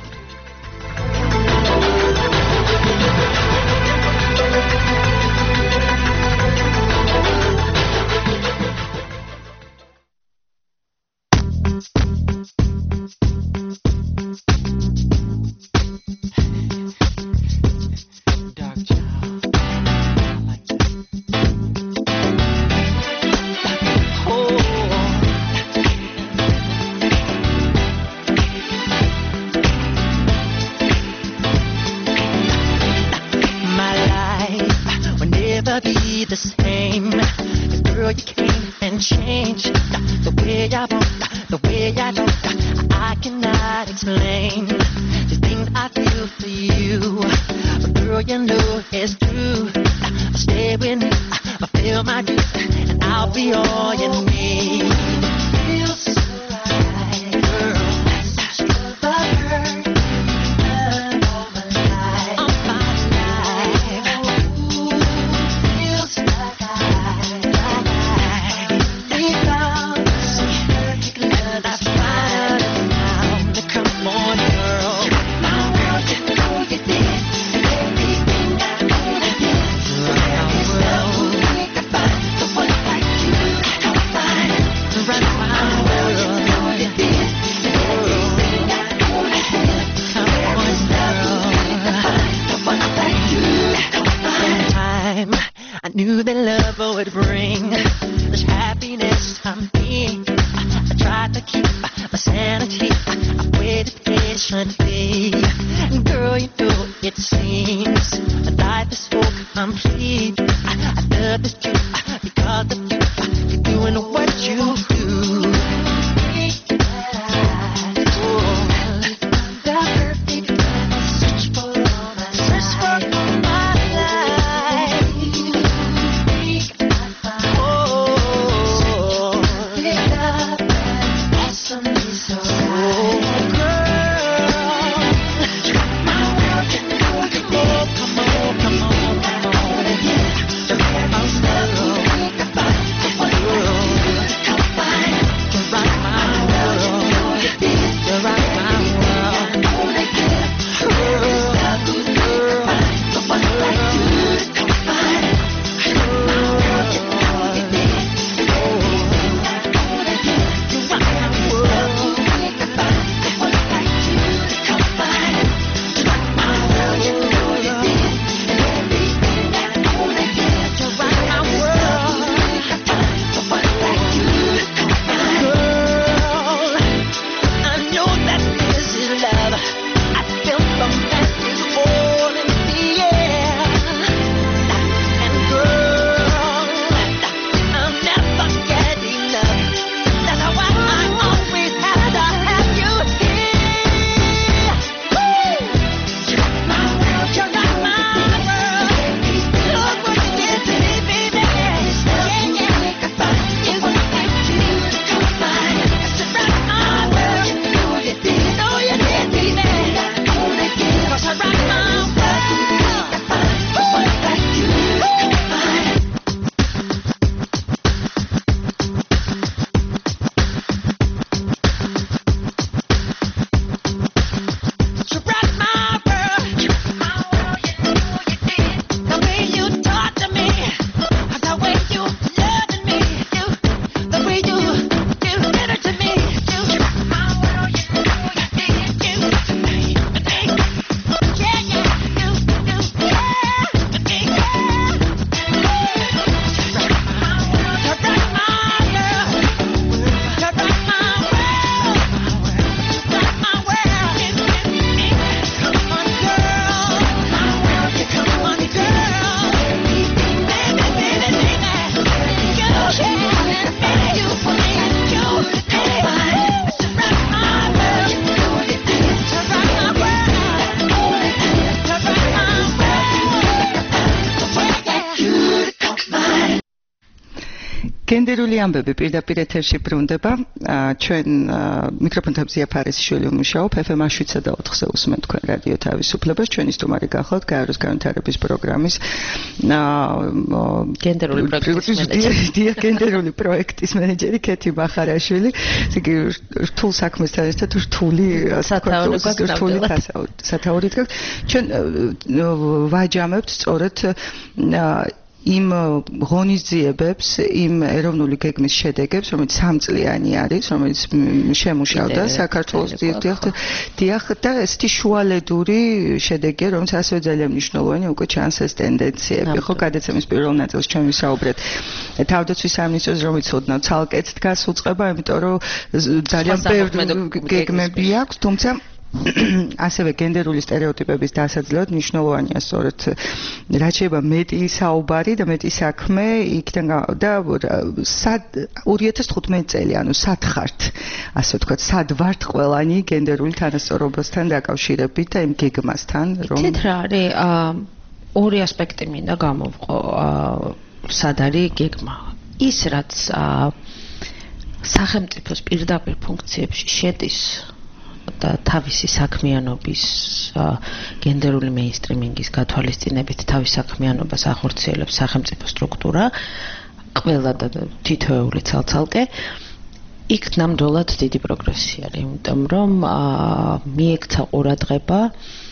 გენდერული ამბები პირდაპირ ეთერში ბრუნდება. ჩვენ მიკროფონთან ზიაფარისიშვილი ვმუშაობ FM 107.4-ზე უსმენთ თქვენ რადიო თავისუფლებას. ჩვენი სტუმარი გახლავთ გაეროს განვითარების პროგრამის გენდერული პროექტის მენეჯერი ქეთი ბახარაშვილი. იგი რთულ საქმესთან ერთად რთული სათაურით გაქვს. ჩვენ ვაჯამებთ სწორედ იმ ღონისძიებებს, იმ ეროვნული გეგმის შედეგებს, რომელიც 3 წლიანი არის, რომელიც შემუშავდა საქართველოს დიახ და ესეთი შუალედური შედეგია, რომელიც ასევე ძალიან მნიშვნელოვანი უკვე ჩანს ეს ტენდენციები. ხო, გადაცემის პირველ ნაწილში ჩვენ ვისაუბრეთ თავდაცვის სამინისტროს, რომელიც ოდნავ ცალკეც დგას უწყება, იმიტომ რომ ძალიან ბევრი გეგმები აქვს, თუმცა ასევე გენდერული სტერეოტიპების დასაძლევად მნიშვნელოვანია სწორედ რაც შეიძლება მეტი საუბარი და მეტი საქმე იქიდან და 2015 წელი, ანუ სად ხართ, ასე ვთქვათ, სად ვართ ყველანი გენდერული თანასწორობასთან დაკავშირებით და იმ გეგმასთან, რომ იცით რა არის, ორი ასპექტი მინდა გამოვყო, სად არის გეგმა. ის რაც სახელმწიფოს პირდაპირ ფუნქციებში შედის და თავისი საქმიანობის გენდერული მეინსტრიმინგის გათვალისწინებით თავის საქმიანობას ახორციელებს სახელმწიფო სტრუქტურა, ყველა და თითოეული ცალ-ცალკე, იქ ნამდვილად დიდი პროგრესი არის, იმიტომ რომ მიექცა ყურადღება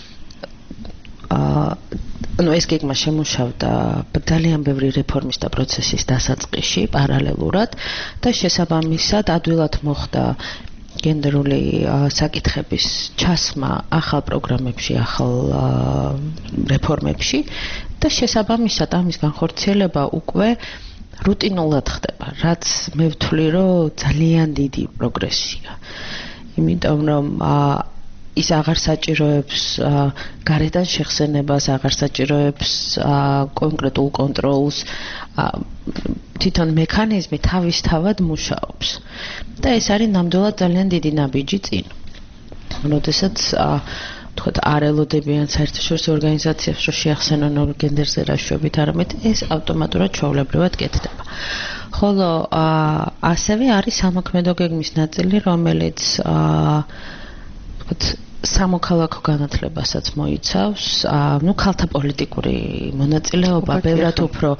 ეს გეგმა შემუშავდა ძალიან ბევრი რეფორმის და პროცესის დასაწყისში პარალელურად და შესაბამისად ადვილად მოხდა გენდერული საკითხების ჩასმა ახალ პროგრამებში, ახალ რეფორმებში და შესაბამისად ამის განხორციელება უკვე რუტინულად ხდება, რაც მე ვთვლი, რომ ძალიან დიდი პროგრესია. იმიტომ რომ ის აღარ საჭიროებს გარედან შეხსენებას, აღარ საჭიროებს კონკრეტულ კონტროლს, თვითონ მექანიზმი თავისთავად მუშაობს. და ეს არის ნამდვილად ძალიან დიდი ნაბიჯი წინ. როდესაც თქვათ არ ელოდებიან საერთაშორისო ორგანიზაციებს, რომ შეახსენონ გენდერზე რა შვებით, არამედ ეს ავტომატურად ჩვეულებრივად კეთდება. ხოლო ასევე არის სამოქმედო გეგმის ნაწილი, რომელიც თქვათ სამოქალაქო განათლებასაც მოიცავს, ქალთა პოლიტიკური მონაწილეობა ბევრად უფრო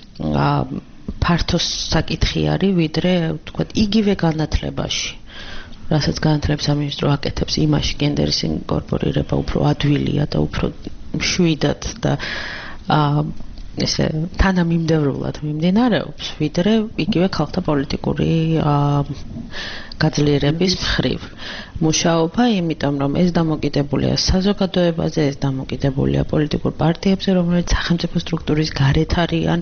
ფართო საკითხი არის, ვიდრე თქვათ იგივე განათლებაში. რასაც განათლების სამინისტრო აკეთებს, იმაში გენდერის ინკორპორირება უფრო ადვილია და უფრო მშვიდად და ესე თანამიმდევრულად მიმდინარეობს, ვიდრე იგივე ქალთა პოლიტიკური გაძლიერების მხრივ მუშაობა, იმიტომ რომ ეს დამოკიდებულია საზოგადოებაზე, ეს დამოკიდებულია პოლიტიკურ პარტიებზე, რომელიც სახელმწიფო სტრუქტურის გარეთ არიან,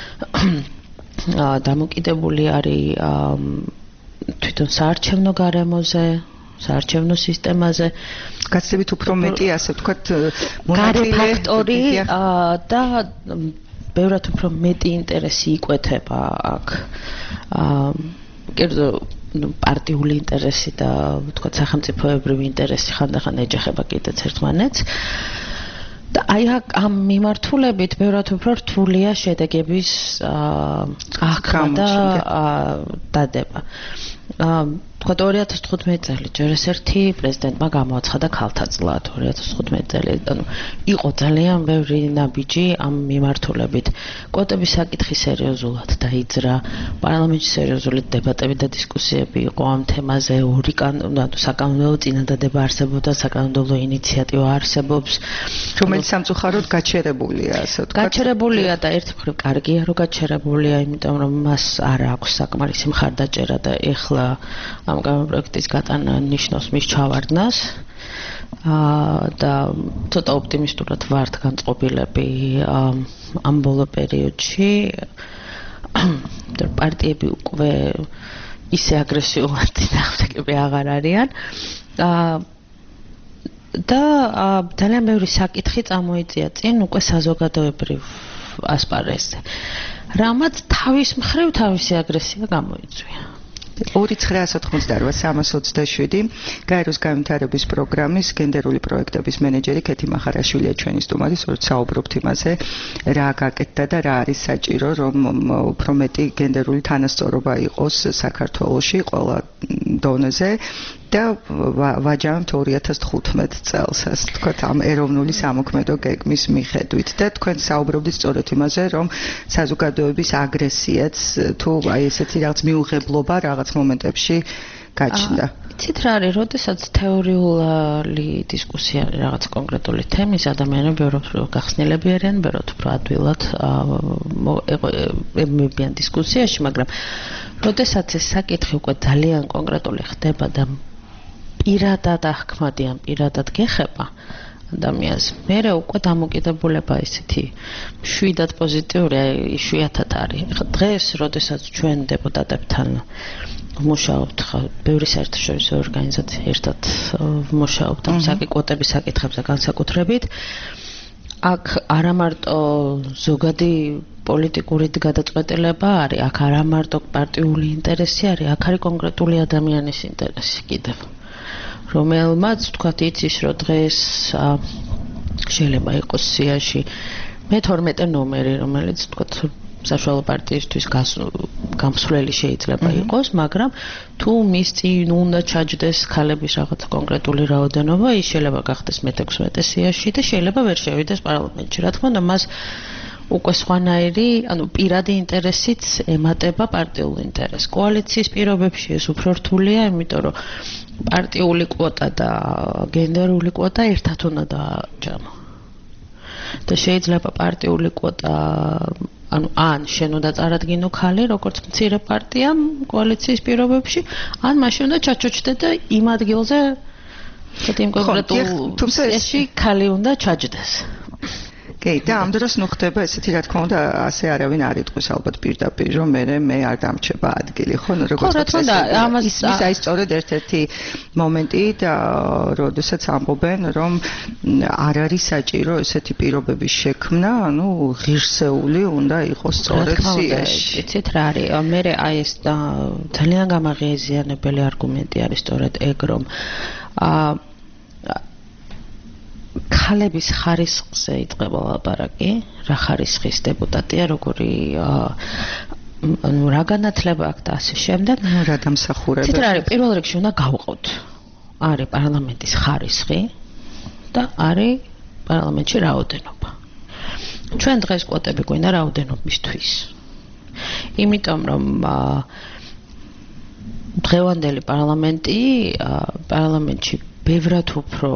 დამოკიდებული არის თვითონ საარჩევნო გარემოზე, საარჩევნო სისტემაზე, გაცილებით უფრო მეტი, ასე ვთქვათ, გარე ფაქტორი და ბევრად უფრო მეტი ინტერესი იკვეთება აქ. კერძო პარტიული ინტერესი და ვთქვათ სახელმწიფოებრივი ინტერესი ხანდახან ეჯახება კიდეც ერთმანეთს. და აი ამ მიმართულებით ბევრად უფრო რთულია შედეგების აღქმა და დადება. თქვათ 2015 წელი ჯერ ეს ერთი პრეზიდენტმა გამოაცხადა ქალთა წლად 2015 წელი, ანუ იყო ძალიან ბევრი ნაბიჯი ამ მიმართულებით. კვოტების საკითხი სერიოზულად დაიძრა, პარლამენტში სერიოზული დებატები და დისკუსიები იყო ამ თემაზე, ორი საკანონმდებლო წინადადება არსებობდა, საკანონმდებლო ინიციატივა არსებობს, რომელიც სამწუხაროდ გაჩერებულია, ასე ვთქვათ. გაჩერებულია და ერთი მხრივ კარგია, რომ გაჩერებულია, იმიტომ რომ მას არ აქვს საკმარისი მხარდაჭერა და ეხლა ამ პროექტის გატანა ნიშნავს მის ჩავარდნას და ცოტა ოპტიმისტურად ვართ განწყობილები ამ ბოლო პერიოდში. პარტიები უკვე ისე აგრესიულად წინააღმდეგები აღარ არიან და ძალიან ბევრი საკითხი წამოიწია წინ უკვე საზოგადოებრივ ასპარეზზე, რამაც თავის მხრივ თავისი აგრესია გამოიწვია. 2988 გაეროს განვითარების პროგრამის გენდერული პროექტების მენეჯერი ქეთი მახარაშვილია ჩვენი სტუმარი, სწორედ საუბრობთ იმაზე, რა გაკეთდა და რა არის საჭირო, რომ უფრო მეტი გენდერული თანასწორობა იყოს საქართველოში ყველა დონეზე. და ვაჯამთ 2015 წელს, ასე ვთქვათ, ამ ეროვნული სამოქმედო გეგმის მიხედვით და თქვენ საუბრობდით სწორედ იმაზე, რომ საზოგადოების აგრესიაც თუ აი ესეთი რაღაც მიუღებლობა რაღაც მომენტებში გაჩნდა. იცით რა არის, როდესაც თეორიული დისკუსია რაღაც კონკრეტული თემის, ადამიანები უფრო გახსნილები არიან, ბევრად უფრო ადვილად მებიან დისკუსიაში, მაგრამ როდესაც ეს საკითხი უკვე ძალიან კონკრეტული ხდება და პირადად აღქმადიან, პირადად გეხება ადამიანს, მერე უკვე დამოკიდებულება ისეთი შვიდად პოზიტიური, იშვიათად არის. დღეს, როდესაც ჩვენ დეპუტატებთან ვმუშაობთ, ბევრი საერთაშორისო ორგანიზაცია ერთად ვმუშაობთ ამ საკითხების საკითხებზე განსაკუთრებით, აქ არა მარტო ზოგადი პოლიტიკური გადაწყვეტილება არის, აქ არა მარტო პარტიული ინტერესი არის, აქ არის კონკრეტული ადამიანის ინტერესი კიდევ. რომელმაც თქვათ იცის, რომ დღეს შეიძლება იყოს სიაში მე-12 ნომერი, რომელიც თქვათ საშუალო პარტიისთვის გამსვლელი შეიძლება იყოს, მაგრამ თუ მის წინ უნდა ჩაჯდეს ქალების რაღაც კონკრეტული რაოდენობა, ის შეიძლება გახდეს მე-16 სიაში და შეიძლება ვერ შევიდეს პარლამენტში. რა თქმა უნდა, მას უკვე სხვანაირი, პირადი ინტერესიც ემატება პარტიულ ინტერესს. კოალიციის პირობებში ეს უფრო რთულია, იმიტომ რომ პარტიული კვოტა და გენდერული კვოტა ერთად უნდა დააჯამო. და შეიძლება პარტიული კვოტა, ან შენ უნდა წარადგინო ქალი, როგორც მცირე პარტია კოალიციის პირობებში, ან მაშინ უნდა ჩაჩოჩდე და იმ ადგილზე იმ კონკრეტულ თუმცაში ქალი უნდა ჩაჯდეს. კი, და ამ დროს ნუ ხდება ესეთი, რა თქმა უნდა, ასე არავინ არ იტყვის ალბათ პირდაპირ, რომ მე არ დამრჩება ადგილი, ხო, როგორც ის აი სწორედ ერთ-ერთი მომენტი და როდესაც ამბობენ, რომ არ არის საჭირო ესეთი პირობების შექმნა, ღირსეული უნდა იყოს სწორედ სიაში. იცით რა არის? მე აი ეს ძალიან გამაღიზიანებელი არგუმენტი არის სწორედ ეგ, რომ ქალების ხარისხზე იწყება ლაპარაკი, რა ხარისხის დეპუტატია, როგორი რა განათლება აქვს და ასე შემდეგ. რა დამსახურება. ცით რა არის, პირველ რიგში უნდა გავყოთ. არის პარლამენტის ხარისხი და არის პარლამენტში რაოდენობა. ჩვენ დღეს კვოტები გვინდა რაოდენობისთვის. იმიტომ რომ დღევანდელი პარლამენტში ბევრად უფრო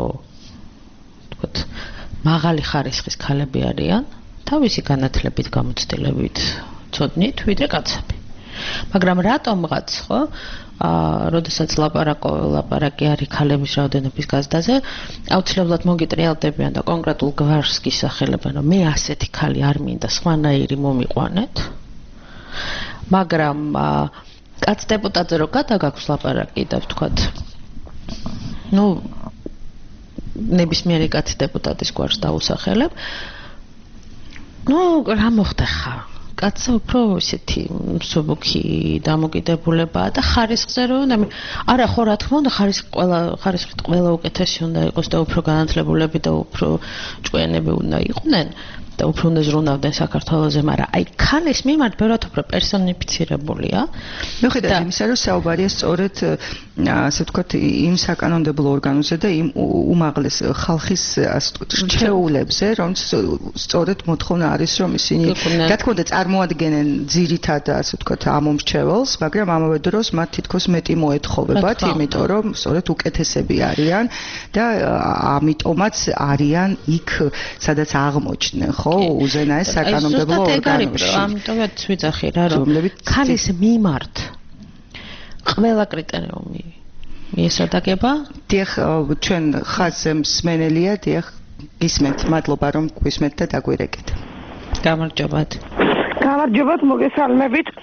მაღალი ხარისხის ქალები არიან, თავისი განათლებით, გამოცდილებით, ცოდნით, ვიდრე კაცები. მაგრამ რატომღაც, ხო, როდესაც ლაპარაკი არის ქალების რაოდენობის გაზრდაზე, აუცილებლად მოგიტრიალდებიან და კონკრეტულ გვარს გისახელებენ, რომ მე ასეთი ქალი არ მინდა, სხვანაირი მომიყვანეთ. მაგრამ კაც დეპუტატზე რო გადაგაქვს ლაპარაკი და ვთქვათ, ნებისმიერი კაცი დეპუტატის გვარს დაუსახელებ. რა მოხდა ხა? კაცსა უფრო ისეთი მსუბუქი დამოკიდებულებაა და ხარისხზე რომ არა ხო რა თქმა უნდა ხარისხით ყველა უკეთესი უნდა იყოს და უფრო განათლებულები და უფრო ჭკვიანები უნდა იყვნენ და უფრო უნდა ზრუნავდნენ საქართველოზე, მაგრამ აი ქალის მიმართ ბევრად უფრო პერსონიფიცირებულია. მიუხედავად იმისა, რომ საუბარია სწორედ ასე ვთქვათ იმ საკანონმდებლო ორგანოზე და იმ უმაღლეს ხალხის ასე ვთქვათ რჩეულებზე, რომ სწორედ მოთხოვნა არის, რომ ისინი რა თქმა უნდა წარმოადგენენ ძირითად ასე ვთქვათ ამომრჩეველს, მაგრამ ამავე დროს მათ თითქოს მეტი მოეთხოვებათ, იმიტომ რომ სწორედ უკეთესები არიან და ამიტომაც არიან იქ, სადაც აღმოჩნდნენ. ხო, უზენაეს საკანონმდებლო ორგანოში. ამიტომაც ვიძახი რა, რომ ქალის მიმართ ყველა კრიტერიუმი მიესადაგება. დიახ, ჩვენ ხაზზე მსმენელია, დიახ, გისმენთ, მადლობა რომ გვისმენთ და დაგვირეკეთ. გამარჯობათ. გამარჯობათ, მოგესალმებით.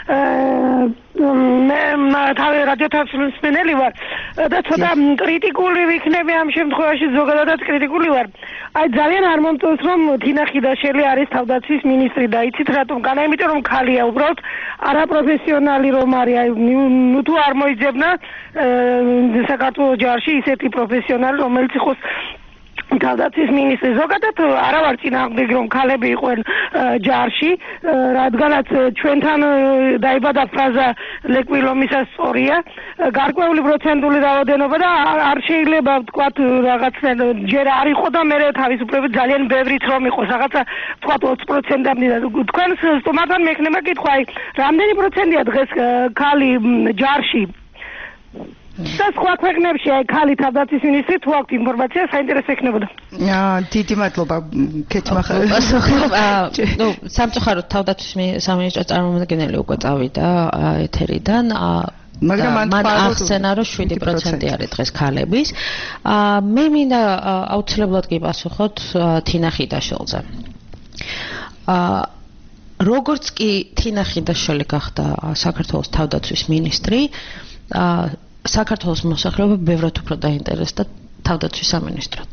მე თავი რადიოთაშულის მსმენელი ვარ და ცოტა კრიტიკული ვიქნები ამ შემთხვევაში ზოგადად კრიტიკული ვარ. აი ძალიან არ მომწონს რომ თინა ხიდაშელი არის თავდაცვის მინისტრი და იცით რატომ? განა იმიტომ რომ ქალია უბრალოდ არაპროფესიონალი რომ არის. აი თუ არ მოიძებნა საქართველოს ჯარში ისეთი პროფესიონალი რომელიც იყოს თავდაცვის მინისტრი. ზოგადად არა ვარ წინააღმდეგ რომ ქალები იყვნენ ჯარში, რადგანაც ჩვენთან დაიბადა ფრაზა ლეკვილომისას სწორია, გარკვეული პროცენტული რაოდენობა და არ შეიძლება ვთქვათ რაღაც ჯერ არ იყო და მე თავისუფლებით ძალიან ბევრიც რომ იყოს, რაღაცა ვთქვათ 20%-ამდე და თქვენს სტუმართან მექნება კითხვა, აი რამდენი პროცენტია დღეს ქალი ჯარში? და სხვა ქვეყნებში აი ქალი თავდაცვის მინისტრი თუ აქვს ინფორმაცია საინტერესო იქნებოდა. დიდი მადლობა ქეთმა სამწუხაროდ თავდაცვის სამინისტრო წარმომადგენელი უკვე წავიდა ეთერიდან მაგრამ მან ახსენა რომ 7% არის დღეს ქალების. მე მინდა აუცილებლად გიპასუხოთ თინა ხიდაშელზე. როგორც კი თინა ხიდაშელი გახდა საქართველოს თავდაცვის მინისტრი, საქართველოს მოსახლეობა ბევრად უფრო დაინტერესდა თავდაცვის სამინისტროთ.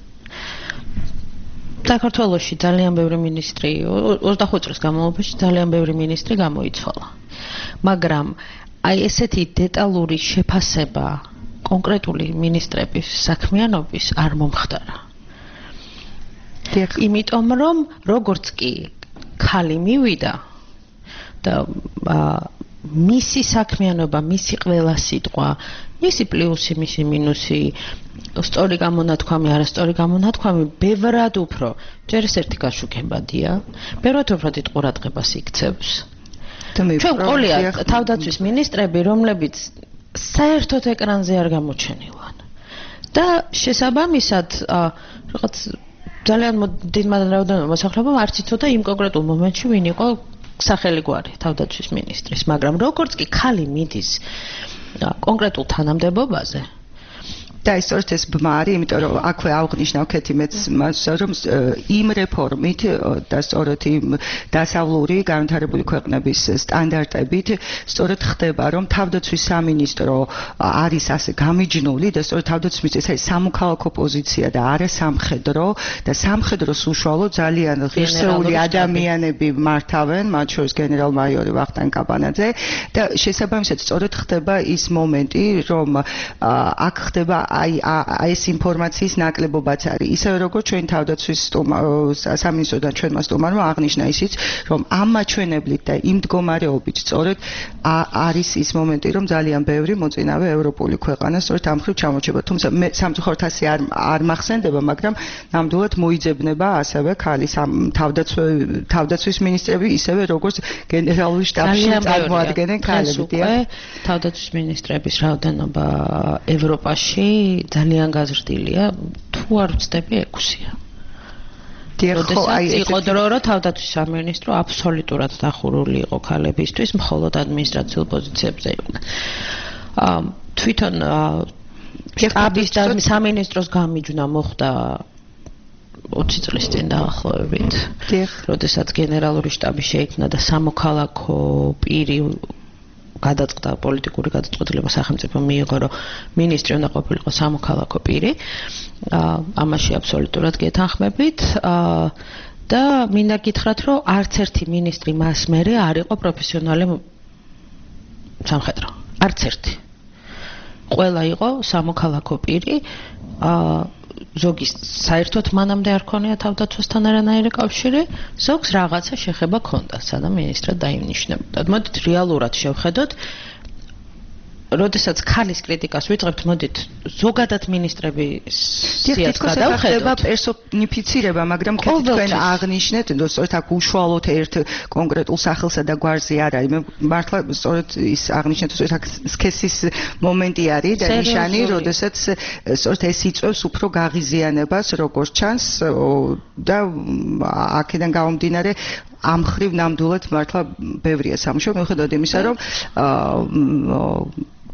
საქართველოში ძალიან ბევრი მინისტრი 25 წლის განმავლობაში ძალიან ბევრი მინისტრი გამოიცვალა. მაგრამ აი ესეთი დეტალური შეფასება კონკრეტული მინისტრების საქმიანობის არ მომხდარა. იმიტომ რომ როგორც კი ქალი მივიდა და მისი საქმიანობა, მისი ყველა სიტყვა, მისი პლუსი, მისი მინუსი, სწორი გამონათქვამი, არასწორი გამონათქვამი, ბევრად უფრო ჯერ ეს ერთი გაშუქებადია, ბევრად უფრო დიდ ყურადღებას იქცევს. ჩვენ ყოლია თავდაცვის მინისტრები, რომლებიც საერთოდ ეკრანზე არ გამოჩენილან. და შესაბამისად, რაღაც ძალიან დიდ რაოდენობა მოსახლეობამ არც იცოდა იმ კონკრეტულ მომენტში ვინ იყო სახელი გვარი თავდაცვის მინისტრის, მაგრამ როგორც კი ქალი მიდის კონკრეტულ თანამდებობაზე და სწორედ ეს ბმა არის, იმიტომ რომ აქვე აღნიშნავ ქეთი მეც რომ იმ რეფორმით და სწორედ იმ დასავლური განვითარებული ქვეყნების სტანდარტებით სწორედ ხდება რომ თავდაცვის სამინისტრო არის ასე გამიჯნული და სწორედ თავდაცვის მინისტრის ეს სამოქალაქო პოზიცია და არა სამხედრო და სამხედროს უშუალოდ ძალიან ღირსეული ადამიანები მართავენ, მათ შორის გენერალ-მაიორი ვახტანგ კაბანაძე და შესაბამისად სწორედ ხდება ის მომენტი რომ აქ ხდება აი ეს ინფორმაციის ნაკლებობაც არის. ისევე როგორც ჩვენ თავდაცვის სამინისტროდან ჩვენმა სტუმარმა აღნიშნა ისიც, რომ ამ მაჩვენებლით და იმ მდგომარეობით სწორედ არის ის მომენტი, რომ ძალიან ბევრი მოწინავე ევროპული ქვეყანა სწორედ ამ ხრივ ჩამორჩება. თუმცა მე სამწუხაროდ ასე არ მახსენდება, მაგრამ ნამდვილად მოიძებნება ასევე ქალის თავდაცვის მინისტრები, ისევე როგორც გენერალური შტაბში წარმოადგენენ ქალები. თავდაცვის მინისტრების რაოდენობა ევროპაში ძალიან გაზრდილია, თუ არ ვცდები 6-ია. იყო დრო, რომ თავდაცვის სამინისტრო აბსოლუტურად დახურული იყო ქალებისთვის, მხოლოდ ადმინისტრაციულ პოზიციებზე იყო. თვითონ შტაბის და სამინისტროს გამიჯვნა მოხდა 20 წლის წინ დაახლოებით. როდესაც გენერალური შტაბი შეიქმნა და სამოქალაქო პირი გადაწყდა პოლიტიკური გადაწყვეტილება სახელმწიფო მიიღო, რომ მინისტრი უნდა ყოფილიყო სამოქალაქო პირი. ამაში აბსოლუტურად გეთანხმებით. და მინდა გითხრათ, რომ არც ერთი მინისტრი მას მერე არ იყო პროფესიონალი სამხედრო. არც ერთი. ყველა იყო სამოქალაქო პირი. ზოგი საერთოდ მანამდე არ ქონია თავდაცვასთან არანაირი კავშირი, ზოგს რაღაცა შეხება ქონდა, სანამ მინისტრად დაინიშნებოდა. მოდით რეალურად შევხედოთ, როდესაც ქალის კრიტიკას ვიწყებთ, მოდით ზოგადად მინისტრების სიას გადავხედოთ. პერსონიფიცირება, მაგრამ თქვენ აღნიშნეთ, რომ სწორედ აქ უშუალოდ ერთ კონკრეტულ სახელსა და გვარზე არ არის. მე მართლა სწორედ ის აღნიშნეთ, სწორედ აქ სქესის მომენტი არის და ნიშანი, როდესაც სწორედ ეს იწვევს უფრო გაღიზიანებას, როგორც ჩანს და აქედან გამომდინარე ამ ხრივ ნამდვილად მართლა ბევრია სამშობლო, მიუხედავად იმისა, რომ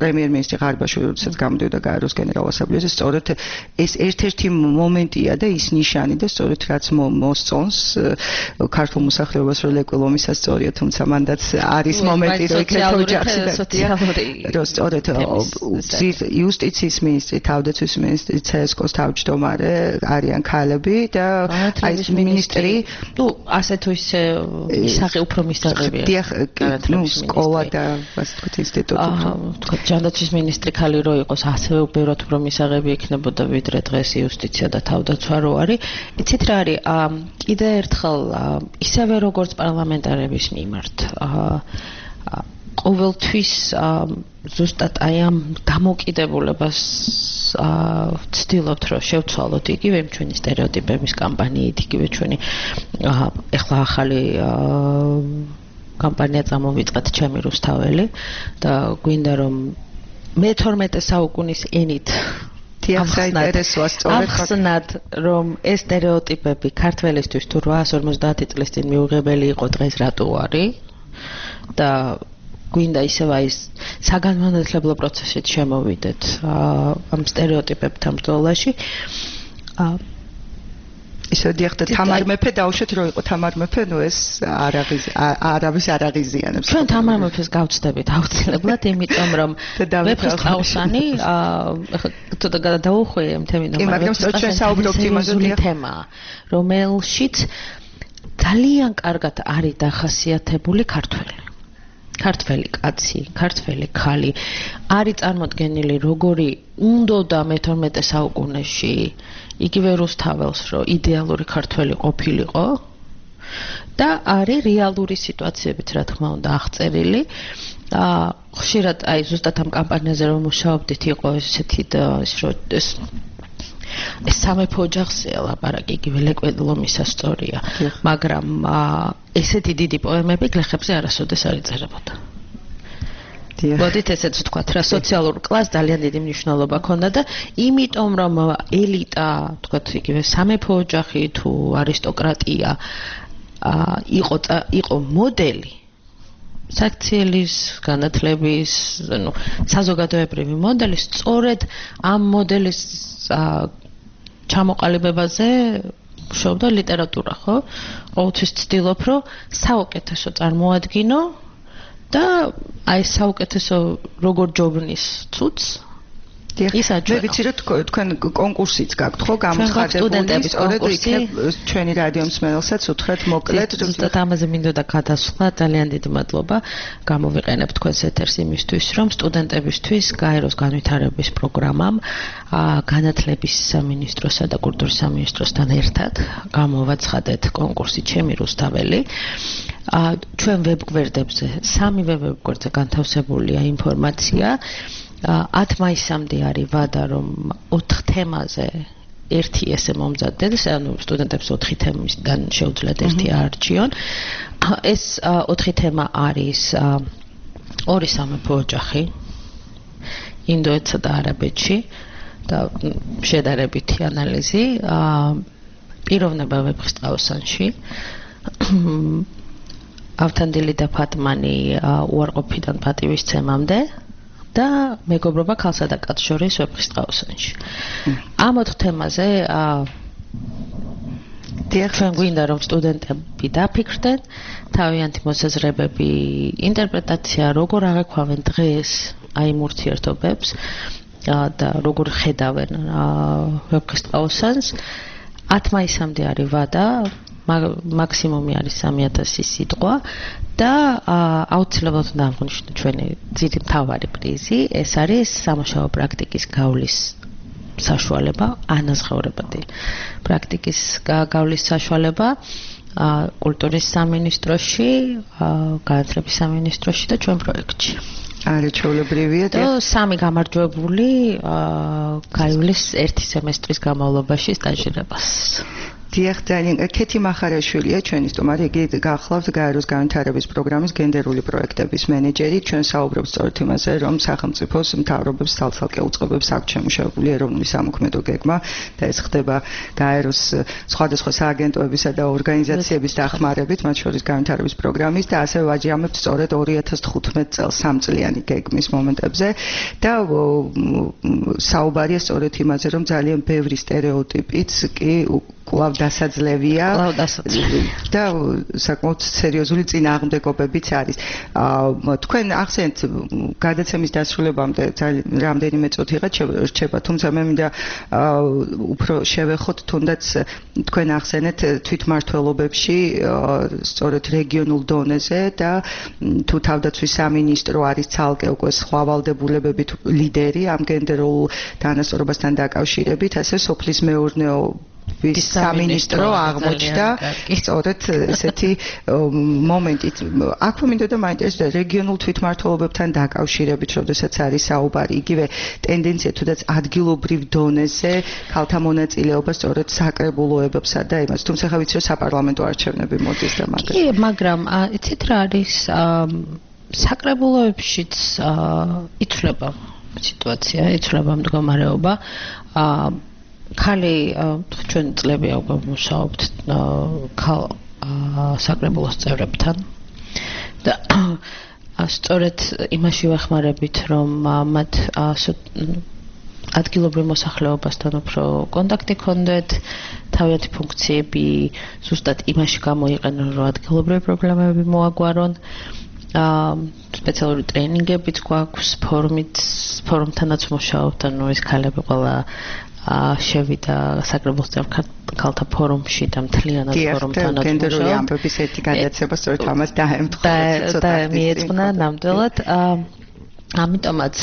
პრემიერ-მინისტრი ღარიბაშვილი როდესაც გამოდიოდა გაეროს გენერალურ ასამბლეაზე, სწორედ ეს ერთ-ერთი მომენტია და ის ნიშანი და სწორედ რაც მოსწონს ქართულ მოსახლეობას, რომ ლეკვილ ომისასწორია, თუმცა მანდაც არის მომენტი, რომ იქნებ ოჯახში და სოციალური რომ სწორედ იუსტიციის მინისტრი, თავდაცვის მინისტრი, CSKO-ს თავმჯდომარე არიან ქალები და აი ეს მინისტრი, ну, ასე თუ ისე ისაღი უფრო მისაღებია. დიახ, ну, სკოლა და ასე თქვით ინსტიტუტი. თქვა ჯანდაცვის მინისტრი ქალი რო იყოს, ასევე უბრალოდ უფრო მისაღები იქნებოდა ვიდრე დღეს იუსტიცია და თავდაცვა რო არის. იცით რა არის? კიდე ერთხელ ისევე როგორც პარლამენტარების მიმართ ყოველთვის ზუსტად აი ამ დამოკიდებულებას ვცდილობთ რომ შევცვალოთ იგივე ჩვენი სტერეოტიპების კამპანიით, იგივე ჩვენი ეხლა ახალი კამპანია წამოვიწყეთ ჩემი რუსთაველი და გვინდა რომ მე-12 საუკუნის ენით ახსნათ რომ ეს სტერეოტიპები ქართველისთვის თუ 850 წლის წინ მიუღებელი იყო დღეს რატო არის და გვინდა ისევ ის საგანმანათლებლო პროცესით შემოვიდეთ ამ სტერეოტიპებთან ბრძოლაში ისე დიახტა თამარ მეფე დაუშვეთ რომ იყო თამარ მეფე ნუ ეს არავის არ აღიზიანებს ჩვენ თამარ მეფეს გავწდებით აუცილებლად იმიტომ რომ მეფის ყაოსანი ცოტა გადაუხვია ამ თემიდან მაგრამ ჩვენ საუბრობთ იმაზე თემა რომელშიც ძალიან კარგად არის დახასიათებული ქართველი კაცი, ქართველი ხალი არის წარმოდგენილი როგორი უნდა მე-12 საუკუნეში იგივე რუსთაველს რომ იდეალური ქართველი ყოფილიყო და არის რეალური სიტუაციებიც რა თქმა უნდა აღწერილი და ხშირად აი ზუსტად ამ კამპანიაზე რომ მუშაობდით იყო ესეთი ის რომ ეს სამეფო ოჯახზე ლაპარაკი იგივე ლეკვიდ ომისასწორია მაგრამ ესეთი დიდი პოემები გლეხებზე არასოდეს არ იწერებოდა მოდით ესეც ვთქვათ რა სოციალურ კლასს ძალიან დიდი მნიშვნელობა ჰქონდა და იმიტომ რომ ელიტა ვთქვათ იგივე სამეფო ოჯახი თუ არისტოკრატია იყო მოდელი საქციელის განათლების ანუ საზოგადოებრივი მოდელი სწორედ ამ მოდელის ჩამოყალიბებაზე მუშაობდა ლიტერატურა ხო? ყოველთვის ვცდილობ რომ საუკეთესო წარმოადგინო და აი საუკეთესო როგორ ჯობნის ცუც მე ვიცი რომ თქვენ კონკურსიც გაქვთ ხო გამოცხადებული სწორედ იქნებ ჩვენი რადიო მსმენელსაც უთხრეთ მოკლედ ზუსტად ამაზე მინდოდა გადასვლა ძალიან დიდი მადლობა გამოვიყენებ თქვენს ეთერს იმისთვის რომ სტუდენტებისთვის გაეროს განვითარების პროგრამამ განათლების სამინისტროსა და კულტურის სამინისტროსთან ერთად გამოვაცხადეთ კონკურსი ჩემი რუსთაველი ჩვენ ვებგვერდებზე სამივე ვებგვერდზე განთავსებულია ინფორმაცია 10 მაისამდე არის ვადა რომ 4 თემაზე ერთი ესე მომზადდეს, ანუ სტუდენტებს 4 თემისგან შეუძლიათ ერთი აარჩიონ. ეს 4 თემა არის ორი სამეფო ოჯახი ინდოეთსა და არაბეთში და შედარებითი ანალიზი პიროვნება ვეფხისტყაოსანში ავთანდილი და ფატმანი უარყოფიდან პატივისცემამდე და მეგობრობა ქალსა და კაცს შორის ვეფხისტყაოსანში. ამ 4 თემაზე ჩვენ გვინდა რომ სტუდენტები დაფიქრდნენ თავიანთი მოსაზრებები, ინტერპრეტაცია, როგორ აღექვავენ დღეს აი იმ ურთიერთობებს და როგორ ხედავენ ვეფხისტყაოსანს. 10 მაისამდე არის ვადა, მაქსიმუმი არის 3000 სიტყვა და აუცილებლად უნდა აღნიშნო ჩვენი მთავარი პრიზი, ეს არის სამუშაო პრაქტიკის გავლის საშუალება, ანაზღაურებადი პრაქტიკის გავლის საშუალება კულტურის სამინისტროში, განათლების სამინისტროში და ჩვენ პროექტში. არის ჩვეულებრივია და 3 გამარჯვებული გაივლის 1 სემესტრის განმავლობაში სტაჟირებას. დიახ, ძალიან კეთი მახარაშვილია ჩვენი სტუმარი, იგი გახლავთ გაეროს განვითარების პროგრამის გენდერული პროექტების მენეჯერი. ჩვენ საუბრობთ სწორედ იმაზე, რომ სახელმწიფოს მთავრობებს ცალ-ცალკე უწყობებს აქვს შემუშავებული ეროვნული სამოქმედო გეგმა და ეს ხდება გაეროს სხვადასხვა სააგენტოებისა და ორგანიზაციების დახმარებით, მათ შორის განვითარების პროგრამის და ასევე ვაჯამებთ სწორედ 2015 წელს 3 წლიანი გეგმის მომენტებზე და საუბარია სწორედ იმაზე, რომ ძალიან ბევრი სტერეოტიპიც კი კვლავ დასაძლევია და საკმაოდ სერიოზული წინააღმდეგობებიც არის. თქვენ ახსენეთ გადაცემის დასრულებამდე რამდენიმე წუთიღა რჩება, თუმცა მე მინდა უფრო შევეხოთ თუნდაც თქვენ ახსენეთ თვითმმართველობებში სწორედ რეგიონულ დონეზე და თუ თავდაცვის სამინისტრო არის ცალკე უკვე სხვა ვალდებულებებით ლიდერი ამ გენდერულ თანასწორობასთან დაკავშირებით, ასე სოფლის მეურნეობის სამინისტრო აღმოჩნდა სწორედ ესეთი მომენტით. აქვე მინდოდა მაინტერესებდა რეგიონულ თვითმმართველობებთან დაკავშირებით, როდესაც არის საუბარი, იგივე ტენდენცია თუნდაც ადგილობრივ დონეზე ქალთა მონაწილეობა სწორედ საკრებულოებებსა და იმას. თუმცა ხა ვიცი, რომ საპარლამენტო არჩევნები მოდის და მაგას. კი, მაგრამ იცით რა არის საკრებულოებშიც იცვლება სიტუაცია, იცვლება მდგომარეობა. ქალი ჩვენ წლებია უკვე მუშაობთ ქალ საკრებულოს წევრებთან და სწორედ იმაში ვეხმარებით, რომ მათ ადგილობრივ მოსახლეობასთან უფრო კონტაქტი ჰქონდეთ, თავიანთი ფუნქციები ზუსტად იმაში გამოიყენონ, რომ ადგილობრივი პრობლემები მოაგვარონ. სპეციალური ტრენინგებიც გვაქვს, ფორუმთანაც მუშაობთ, ანუ ეს ქალები ყველა შევიდა საკრებულოს ქალთა ფორუმში და მთლიანად ფორუმთანაც გენდერული ამბების ერთი გადაცემა სწორედ ამას დაემთხვა და მიეწყნა ნამდვილად. ამიტომაც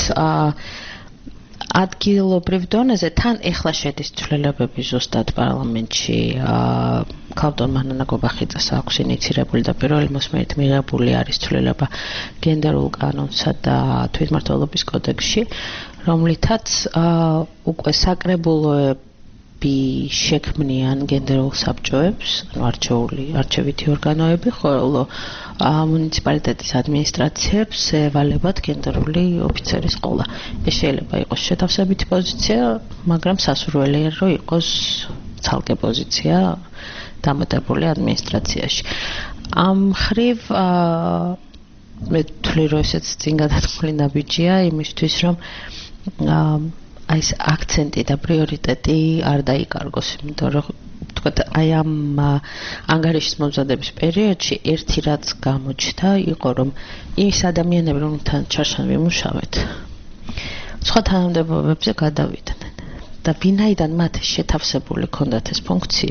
ადგილობრივ დონეზე თან ეხლა შედის ცვლილებები ზუსტად პარლამენტში. ქალბატონმა ნანა გობახიძეს აქვს ინიცირებული და პირველი მოსმენით მიღებული არის ცვლილება გენდერულ კანონსა და თვითმმართველობის კოდექსში, რომლითაც უკვე საკრებულოები შექმნიან გენდერულ საბჭოებს, არჩევითი ორგანოები, ხოლო მუნიციპალიტეტის ადმინისტრაციებს ევალებათ გენდერული ოფიცერის ყოლა. ეს შეიძლება იყოს შეთავსებითი პოზიცია, მაგრამ სასურველია, რომ იყოს ცალკე პოზიცია დამატებული ადმინისტრაციაში. ამ ხრივ მე თვლი რომ ესეც წინ გადადგმული ნაბიჯია იმისთვის, რომ აი ეს აქცენტი და პრიორიტეტი არ დაიკარგოს, იმიტომ რომ თქვა აი ამ ანგარიშის მომზადების პერიოდში ერთი რაც გამოჩნდა იყო, რომ ის ადამიანები, რომელთან ჩარშან ვიმუშავეთ, სხვა თანამდებობებზე გადავიდნენ და ვინაიდან მათ შეთავსებული ჰქონდათ ეს ფუნქცია,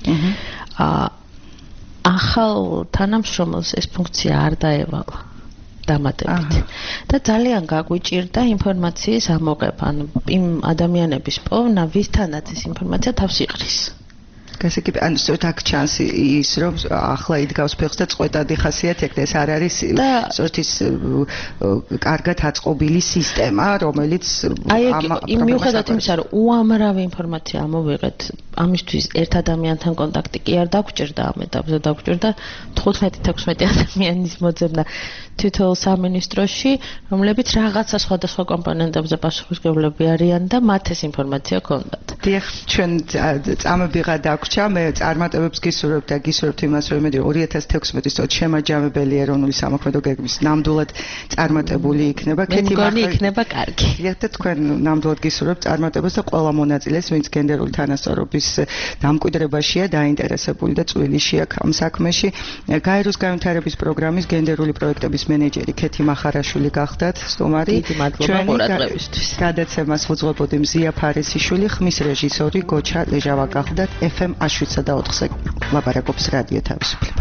ახალ თანამშრომელს ეს ფუნქცია არ დაევალა დამატებით და ძალიან გაგვიჭირდა ინფორმაციის ამოღება, ანუ იმ ადამიანების პოვნა, ვისთანაც ეს ინფორმაცია თავს იყრის. გასაგები, ანუ სწორედ აქ ჩანს ის, რომ ახლა იდგავს ფეხს და წყვეტადი ხასიათი აქვს და ეს არ არის სწორედ ის კარგად აწყობილი სისტემა, რომელიც იმ მიუხედავად იმისა, რომ უამრავი ინფორმაცია ამოვიღეთ, ამისთვის ერთ ადამიანთან კონტაქტი კი არ დაგვჭირდა ამ ეტაპზე, დაგვჭირდა 15-16 ადამიანის მოძებნა თითოეულ სამინისტროში, რომლებიც რაღაცა სხვადასხვა კომპონენტებზე პასუხისმგებლები არიან და მათ ეს ინფორმაცია ჰქონდათ. დიახ, ჩვენ წამები გადაგვრჩა, მე წარმატებებს გისურვებ და გისურვებთ იმას, რომ იმედი 2016 წელს შემაჯამებელი ეროვნული სამოქმედო გეგმის ნამდვილად წარმატებული იქნება. მეგონი იქნება კარგი. დიახ, და თქვენ ნამდვილად გისურვებთ წარმატებას და ყველა მონაწილეს, ვინც გენდერული თანასწორობის დამკვიდრებაშია დაინტერესებული და წვლილში აქვს ამ საქმეში. გაეროს განვითარების პროგრამის გენდერული პროექტების მენეჯერი ქეთი მახარაშვილი გახდათ სტუმარი. დიდი მადლობა ყურადღებისთვის. გადაცემას უძღვებოდი მზია ფარესიშვილი, ხმის რეჟისორი გოჩა ლეჟავა გახდათ FM 704-ზე. ლაპარაკობს რადიო თავისუფლება.